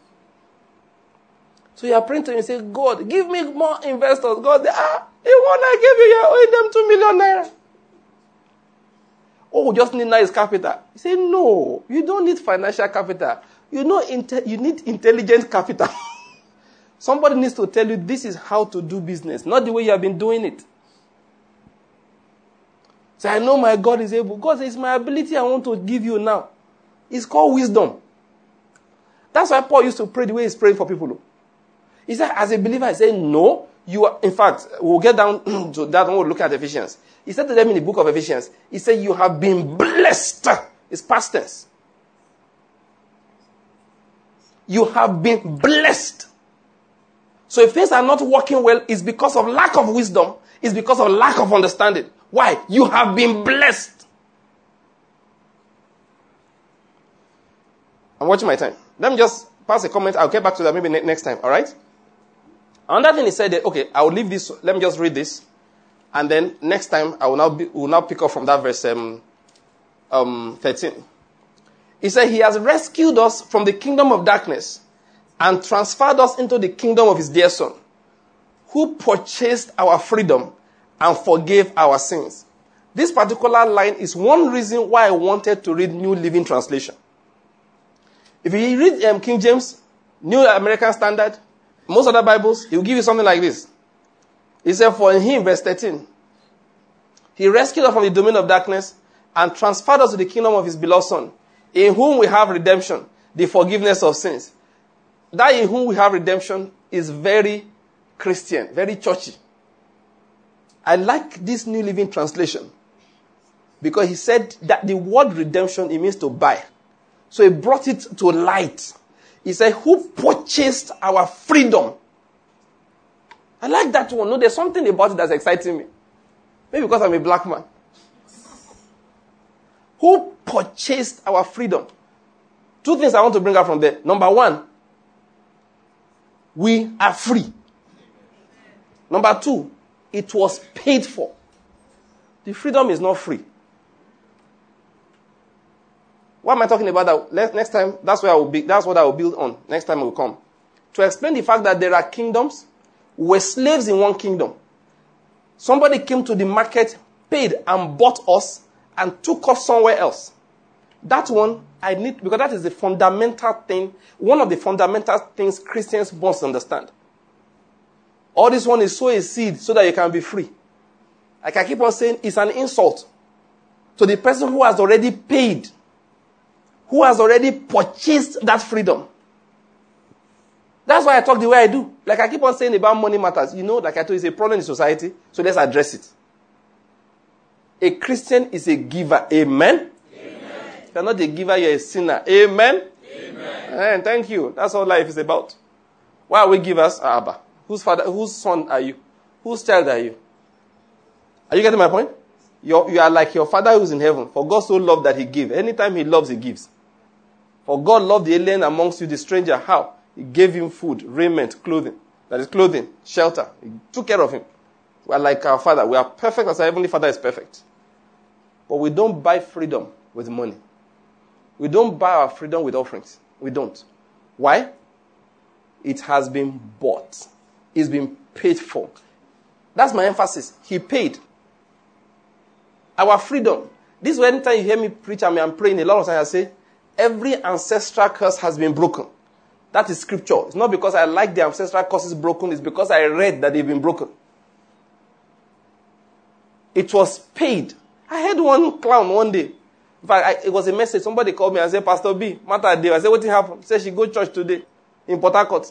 So you are praying to him and say, God, give me more investors. God, they, ah, the one I gave you, you're owing them two million naira. Oh, just need nice capital. You say, no, you don't need financial capital. You know, inte- you need intelligent capital. Somebody needs to tell you this is how to do business, not the way you have been doing it. So I know my God is able. God says, it's my ability I want to give you now. It's called wisdom. That's why Paul used to pray the way he's praying for people. He said, as a believer, he said, no, you are, in fact, we'll get down to that when we look at Ephesians. He said to them in the book of Ephesians, he said, you have been blessed. It's past tense. You have been blessed. So if things are not working well, it's because of lack of wisdom. It's because of lack of understanding. Why? You have been blessed. I'm watching my time. Let me just pass a comment. I'll get back to that maybe ne- next time. All right? Another thing he said that, okay, I will leave this. Let me just read this. And then next time, I will now, be, will now pick up from that verse um, um, thirteen. He said, he has rescued us from the kingdom of darkness and transferred us into the kingdom of his dear son, who purchased our freedom and forgave our sins. This particular line is one reason why I wanted to read New Living Translation. If you read um, King James, New American Standard, most other Bibles, he will give you something like this. He said, for in him, verse thirteen, he rescued us from the domain of darkness and transferred us to the kingdom of his beloved son, in whom we have redemption, the forgiveness of sins. That in whom we have redemption is very Christian, very churchy. I like this New Living Translation because he said that the word redemption, it means to buy. So he brought it to light. He said, who purchased our freedom? I like that one. No, there's something about it that's exciting me. Maybe because I'm a black man. Who purchased our freedom? Two things I want to bring out from there. Number one, we are free. Number two, it was paid for. The freedom is not free. What am I talking about? That next time, that's where I will be. That's what I will build on. Next time I will come to explain the fact that there are kingdoms. We're slaves in one kingdom. Somebody came to the market, paid, and bought us, and took us somewhere else. That one I need, because that is the fundamental thing. One of the fundamental things Christians must understand. All this one is sow a seed so that you can be free. Like I keep on saying, it's an insult to the person who has already paid, who has already purchased that freedom. That's why I talk the way I do. Like I keep on saying about money matters. You know, like I told you, it's a problem in society, so let's address it. A Christian is a giver. Amen? Amen. If you're not a giver, you're a sinner. Amen? Amen. And thank you. That's all life is about. Why are we givers? Abba. Whose father, whose son are you? Whose child are you? Are you getting my point? You're, you are like your father who's in heaven. For God so loved that he gave. Anytime he loves, he gives. For God loved the alien amongst you, the stranger. How? He gave him food, raiment, clothing. That is clothing, shelter. He took care of him. We are like our father. We are perfect as our heavenly father is perfect. But we don't buy freedom with money. We don't buy our freedom with offerings. We don't. Why? It has been bought. It's been paid for. That's my emphasis. He paid. Our freedom. This is when anytime you hear me preach and I'm praying, a lot of times I say, every ancestral curse has been broken. That is scripture. It's not because I like the ancestral curses broken. It's because I read that they've been broken. It was paid. I had one clown one day. In fact, I, it was a message. Somebody called me and said, Pastor B, matter day. I said, what happened? He said, she go to church today in Port Harcourt.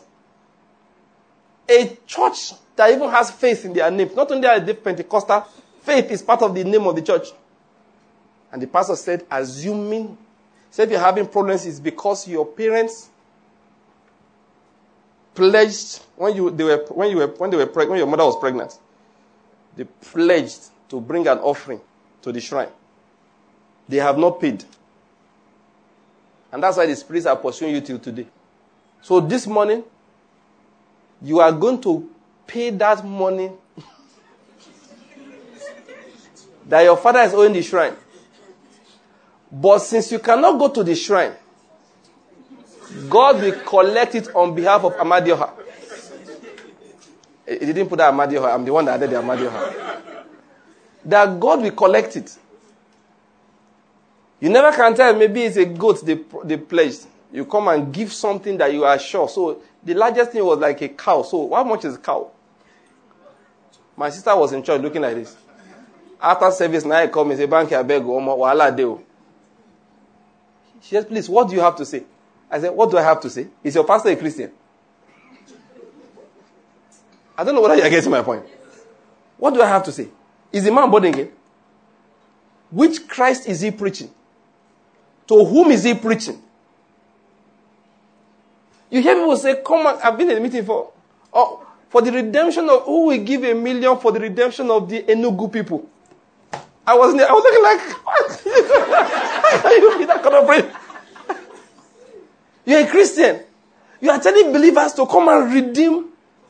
A church that even has faith in their name. Not only are they Pentecostal, faith is part of the name of the church. And the pastor said, assuming, said if you're having problems, it's because your parents pledged when you they were when you were when they were preg- when your mother was pregnant. They pledged to bring an offering to the shrine. They have not paid. And that's why the spirits are pursuing you till today. So this morning, you are going to pay that money that your father is owing the shrine. But since you cannot go to the shrine, God will collect it on behalf of Amadioha. He didn't put that Amadioha. I'm the one that added the Amadioha. That God will collect it. You never can tell. Maybe it's a goat they, they pledged. You come and give something that you are sure. So the largest thing was like a cow. So how much is a cow? My sister was in church looking like this. After service, now I come and say, Banki, I beg, wahala deo. She said, please, what do you have to say? I said, what do I have to say? Is your pastor a Christian? I don't know whether you're getting my point. What do I have to say? Is the man born again? Which Christ is he preaching? To whom is he preaching? You hear people say, come on, I've been in a meeting for, oh, for the redemption of, who will give a million for the redemption of the Enugu people? I was, I was looking like, what? How you be that kind of prayer? You're a Christian. You are telling believers to come and redeem.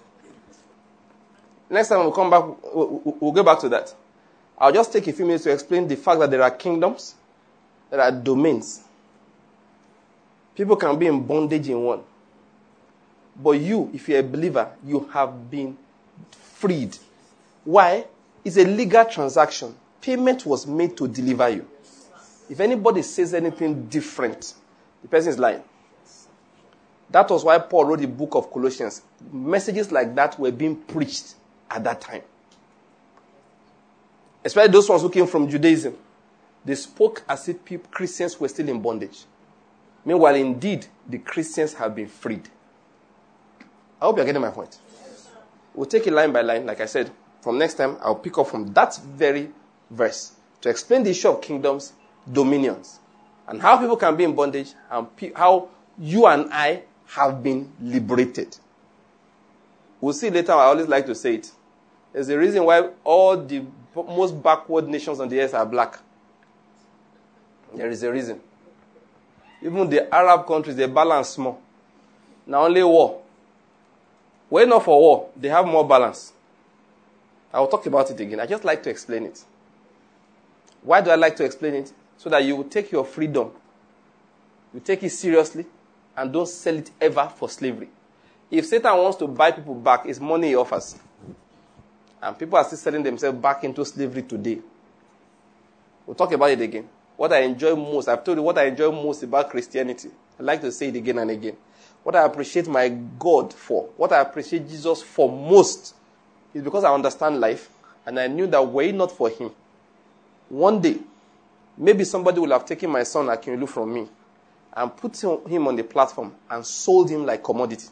Next time we'll come back, we'll, we'll go back to that. I'll just take a few minutes to explain the fact that there are kingdoms, there are domains. People can be in bondage in one. But you, if you're a believer, you have been freed. Why? It's a legal transaction. Payment was made to deliver you. If anybody says anything different, the person is lying. That was why Paul wrote the book of Colossians. Messages like that were being preached at that time. Especially those ones who came from Judaism. They spoke as if people, Christians were still in bondage. Meanwhile, indeed, the Christians have been freed. I hope you're getting my point. We'll take it line by line. Like I said, from next time, I'll pick up from that very verse to explain the issue of kingdoms, dominions, and how people can be in bondage, and pe- how you and I have been liberated. We'll see later. I always like to say it. There's a reason why all the most backward nations on the earth are black. There is a reason. Even the Arab countries, they balance more. Now only war. When not for war, they have more balance. I will talk about it again. I just like to explain it. Why do I like to explain it? So that you will take your freedom, you take it seriously, and don't sell it ever for slavery. If Satan wants to buy people back, it's money he offers. And people are still selling themselves back into slavery today. We'll talk about it again. What I enjoy most, I've told you what I enjoy most about Christianity. I like to say it again and again. What I appreciate my God for, what I appreciate Jesus for most, is because I understand life, and I knew that were it not for him, one day, maybe somebody will have taken my son Akinolu from me and put him on the platform and sold him like commodity.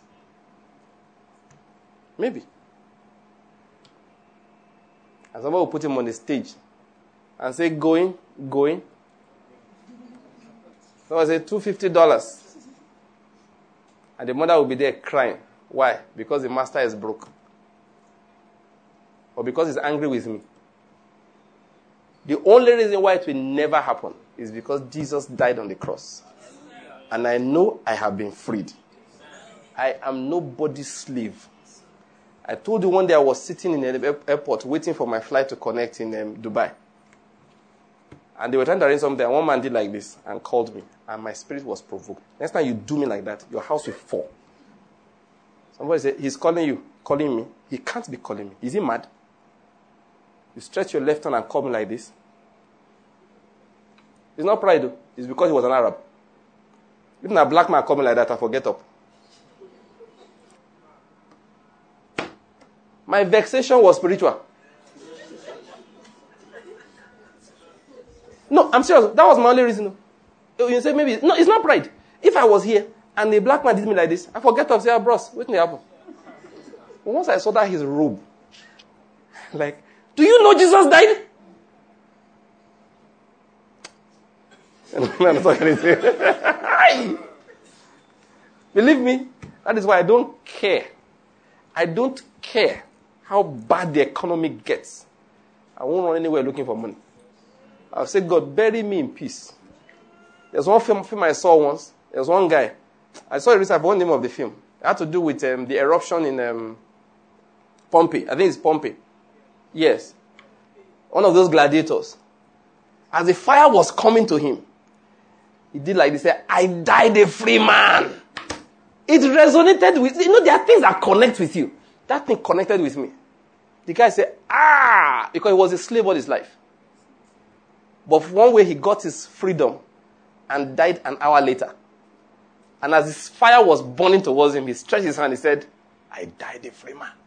Maybe. And somebody will put him on the stage and say, going, going. So I say, two hundred fifty dollars. And the mother will be there crying. Why? Because the master is broke. Or because he's angry with me. The only reason why it will never happen is because Jesus died on the cross. And I know I have been freed. I am nobody's slave. I told you one day I was sitting in the airport waiting for my flight to connect in um, Dubai. And they were trying to arrange something. And one man did like this and called me. And my spirit was provoked. Next time you do me like that, your house will fall. Somebody said, he's calling you, calling me. He can't be calling me. Is he mad? You stretch your left hand and call me like this. It's not pride though. It's because he was an Arab. Even a black man call me like that, I forget up. My vexation was spiritual. No, I'm serious. That was my only reason. You say maybe, no, it's not pride. If I was here and a black man did me like this, I forget to say, oh, bros, wait me happen. But once I saw that his robe, like, do you know Jesus died? I'm not talking anything. Believe me, that is why I don't care. I don't care how bad the economy gets. I won't run anywhere looking for money. I'll say, God, bury me in peace. There's one film, film I saw once. There's one guy. I saw it recently. I forgot the name of the film. It had to do with um, the eruption in um, Pompeii. I think it's Pompeii. Yes. One of those gladiators. As the fire was coming to him, he did like this. He said, I died a free man. It resonated with, you know, there are things that connect with you. That thing connected with me. The guy said, ah, because he was a slave all his life. But one way he got his freedom and died an hour later. And as his fire was burning towards him, he stretched his hand and he said, I died a free man.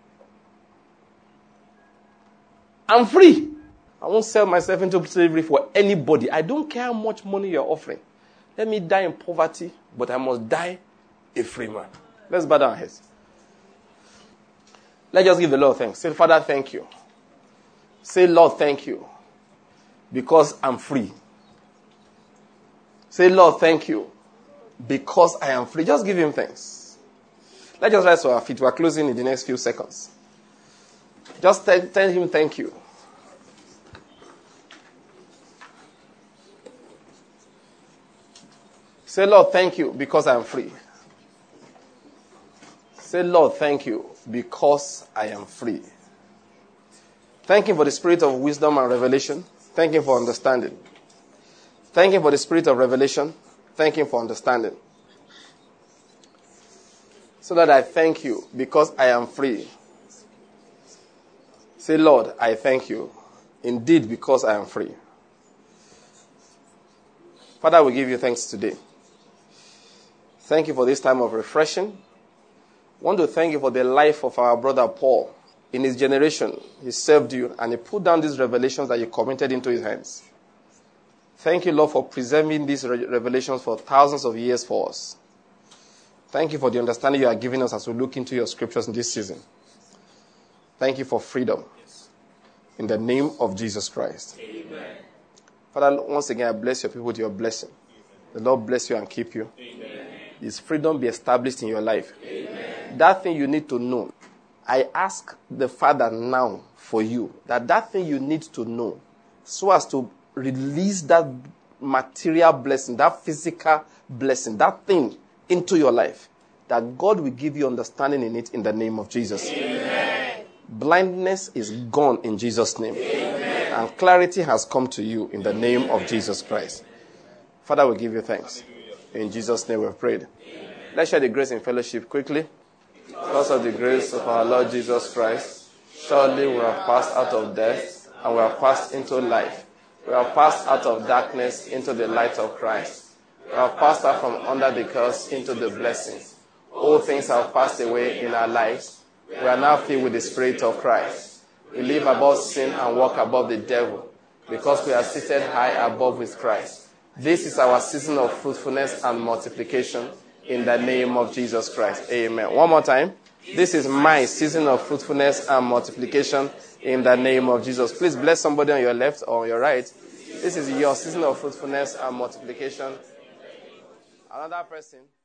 I'm free. I won't sell myself into slavery for anybody. I don't care how much money you're offering. Let me die in poverty, but I must die a free man. Let's bow down our heads. Let's just give the Lord thanks. Say, Father, thank you. Say, Lord, thank you. Because I'm free. Say, Lord, thank you. Because I am free. Just give him thanks. Let's just rise to our feet. We're closing in the next few seconds. Just tell, tell him thank you. Say, Lord, thank you because I am free. Say, Lord, thank you because I am free. Thank him for the spirit of wisdom and revelation. Thank him for understanding. Thank him for the spirit of revelation. Thank him for understanding. So that I thank you because I am free. Say, Lord, I thank you. Indeed, because I am free. Father, we give you thanks today. Thank you for this time of refreshing. I want to thank you for the life of our brother Paul. In his generation, he served you and he put down these revelations that you committed into his hands. Thank you, Lord, for preserving these re- revelations for thousands of years for us. Thank you for the understanding you are giving us as we look into your scriptures in this season. Thank you for freedom. In the name of Jesus Christ. Amen. Father, once again, I bless your people with your blessing. The Lord bless you and keep you. Amen. His freedom be established in your life. Amen. That thing you need to know I ask the Father now for you that that thing you need to know so as to release that material blessing, that physical blessing, that thing into your life, that God will give you understanding in it in the name of Jesus. Amen. Blindness is gone in Jesus' name. Amen. And clarity has come to you in the name of Jesus Christ. Father, we give you thanks. In Jesus' name we have prayed. Amen. Let's share the grace in fellowship quickly. Because of the grace of our Lord Jesus Christ, surely we have passed out of death and we have passed into life. We have passed out of darkness into the light of Christ. We have passed out from under the curse into the blessings. All things have passed away in our lives. We are now filled with the Spirit of Christ. We live above sin and walk above the devil because we are seated high above with Christ. This is our season of fruitfulness and multiplication in the name of Jesus Christ. Amen. One more time. This is my season of fruitfulness and multiplication in the name of Jesus. Please bless somebody on your left or on your right. This is your season of fruitfulness and multiplication. Another person.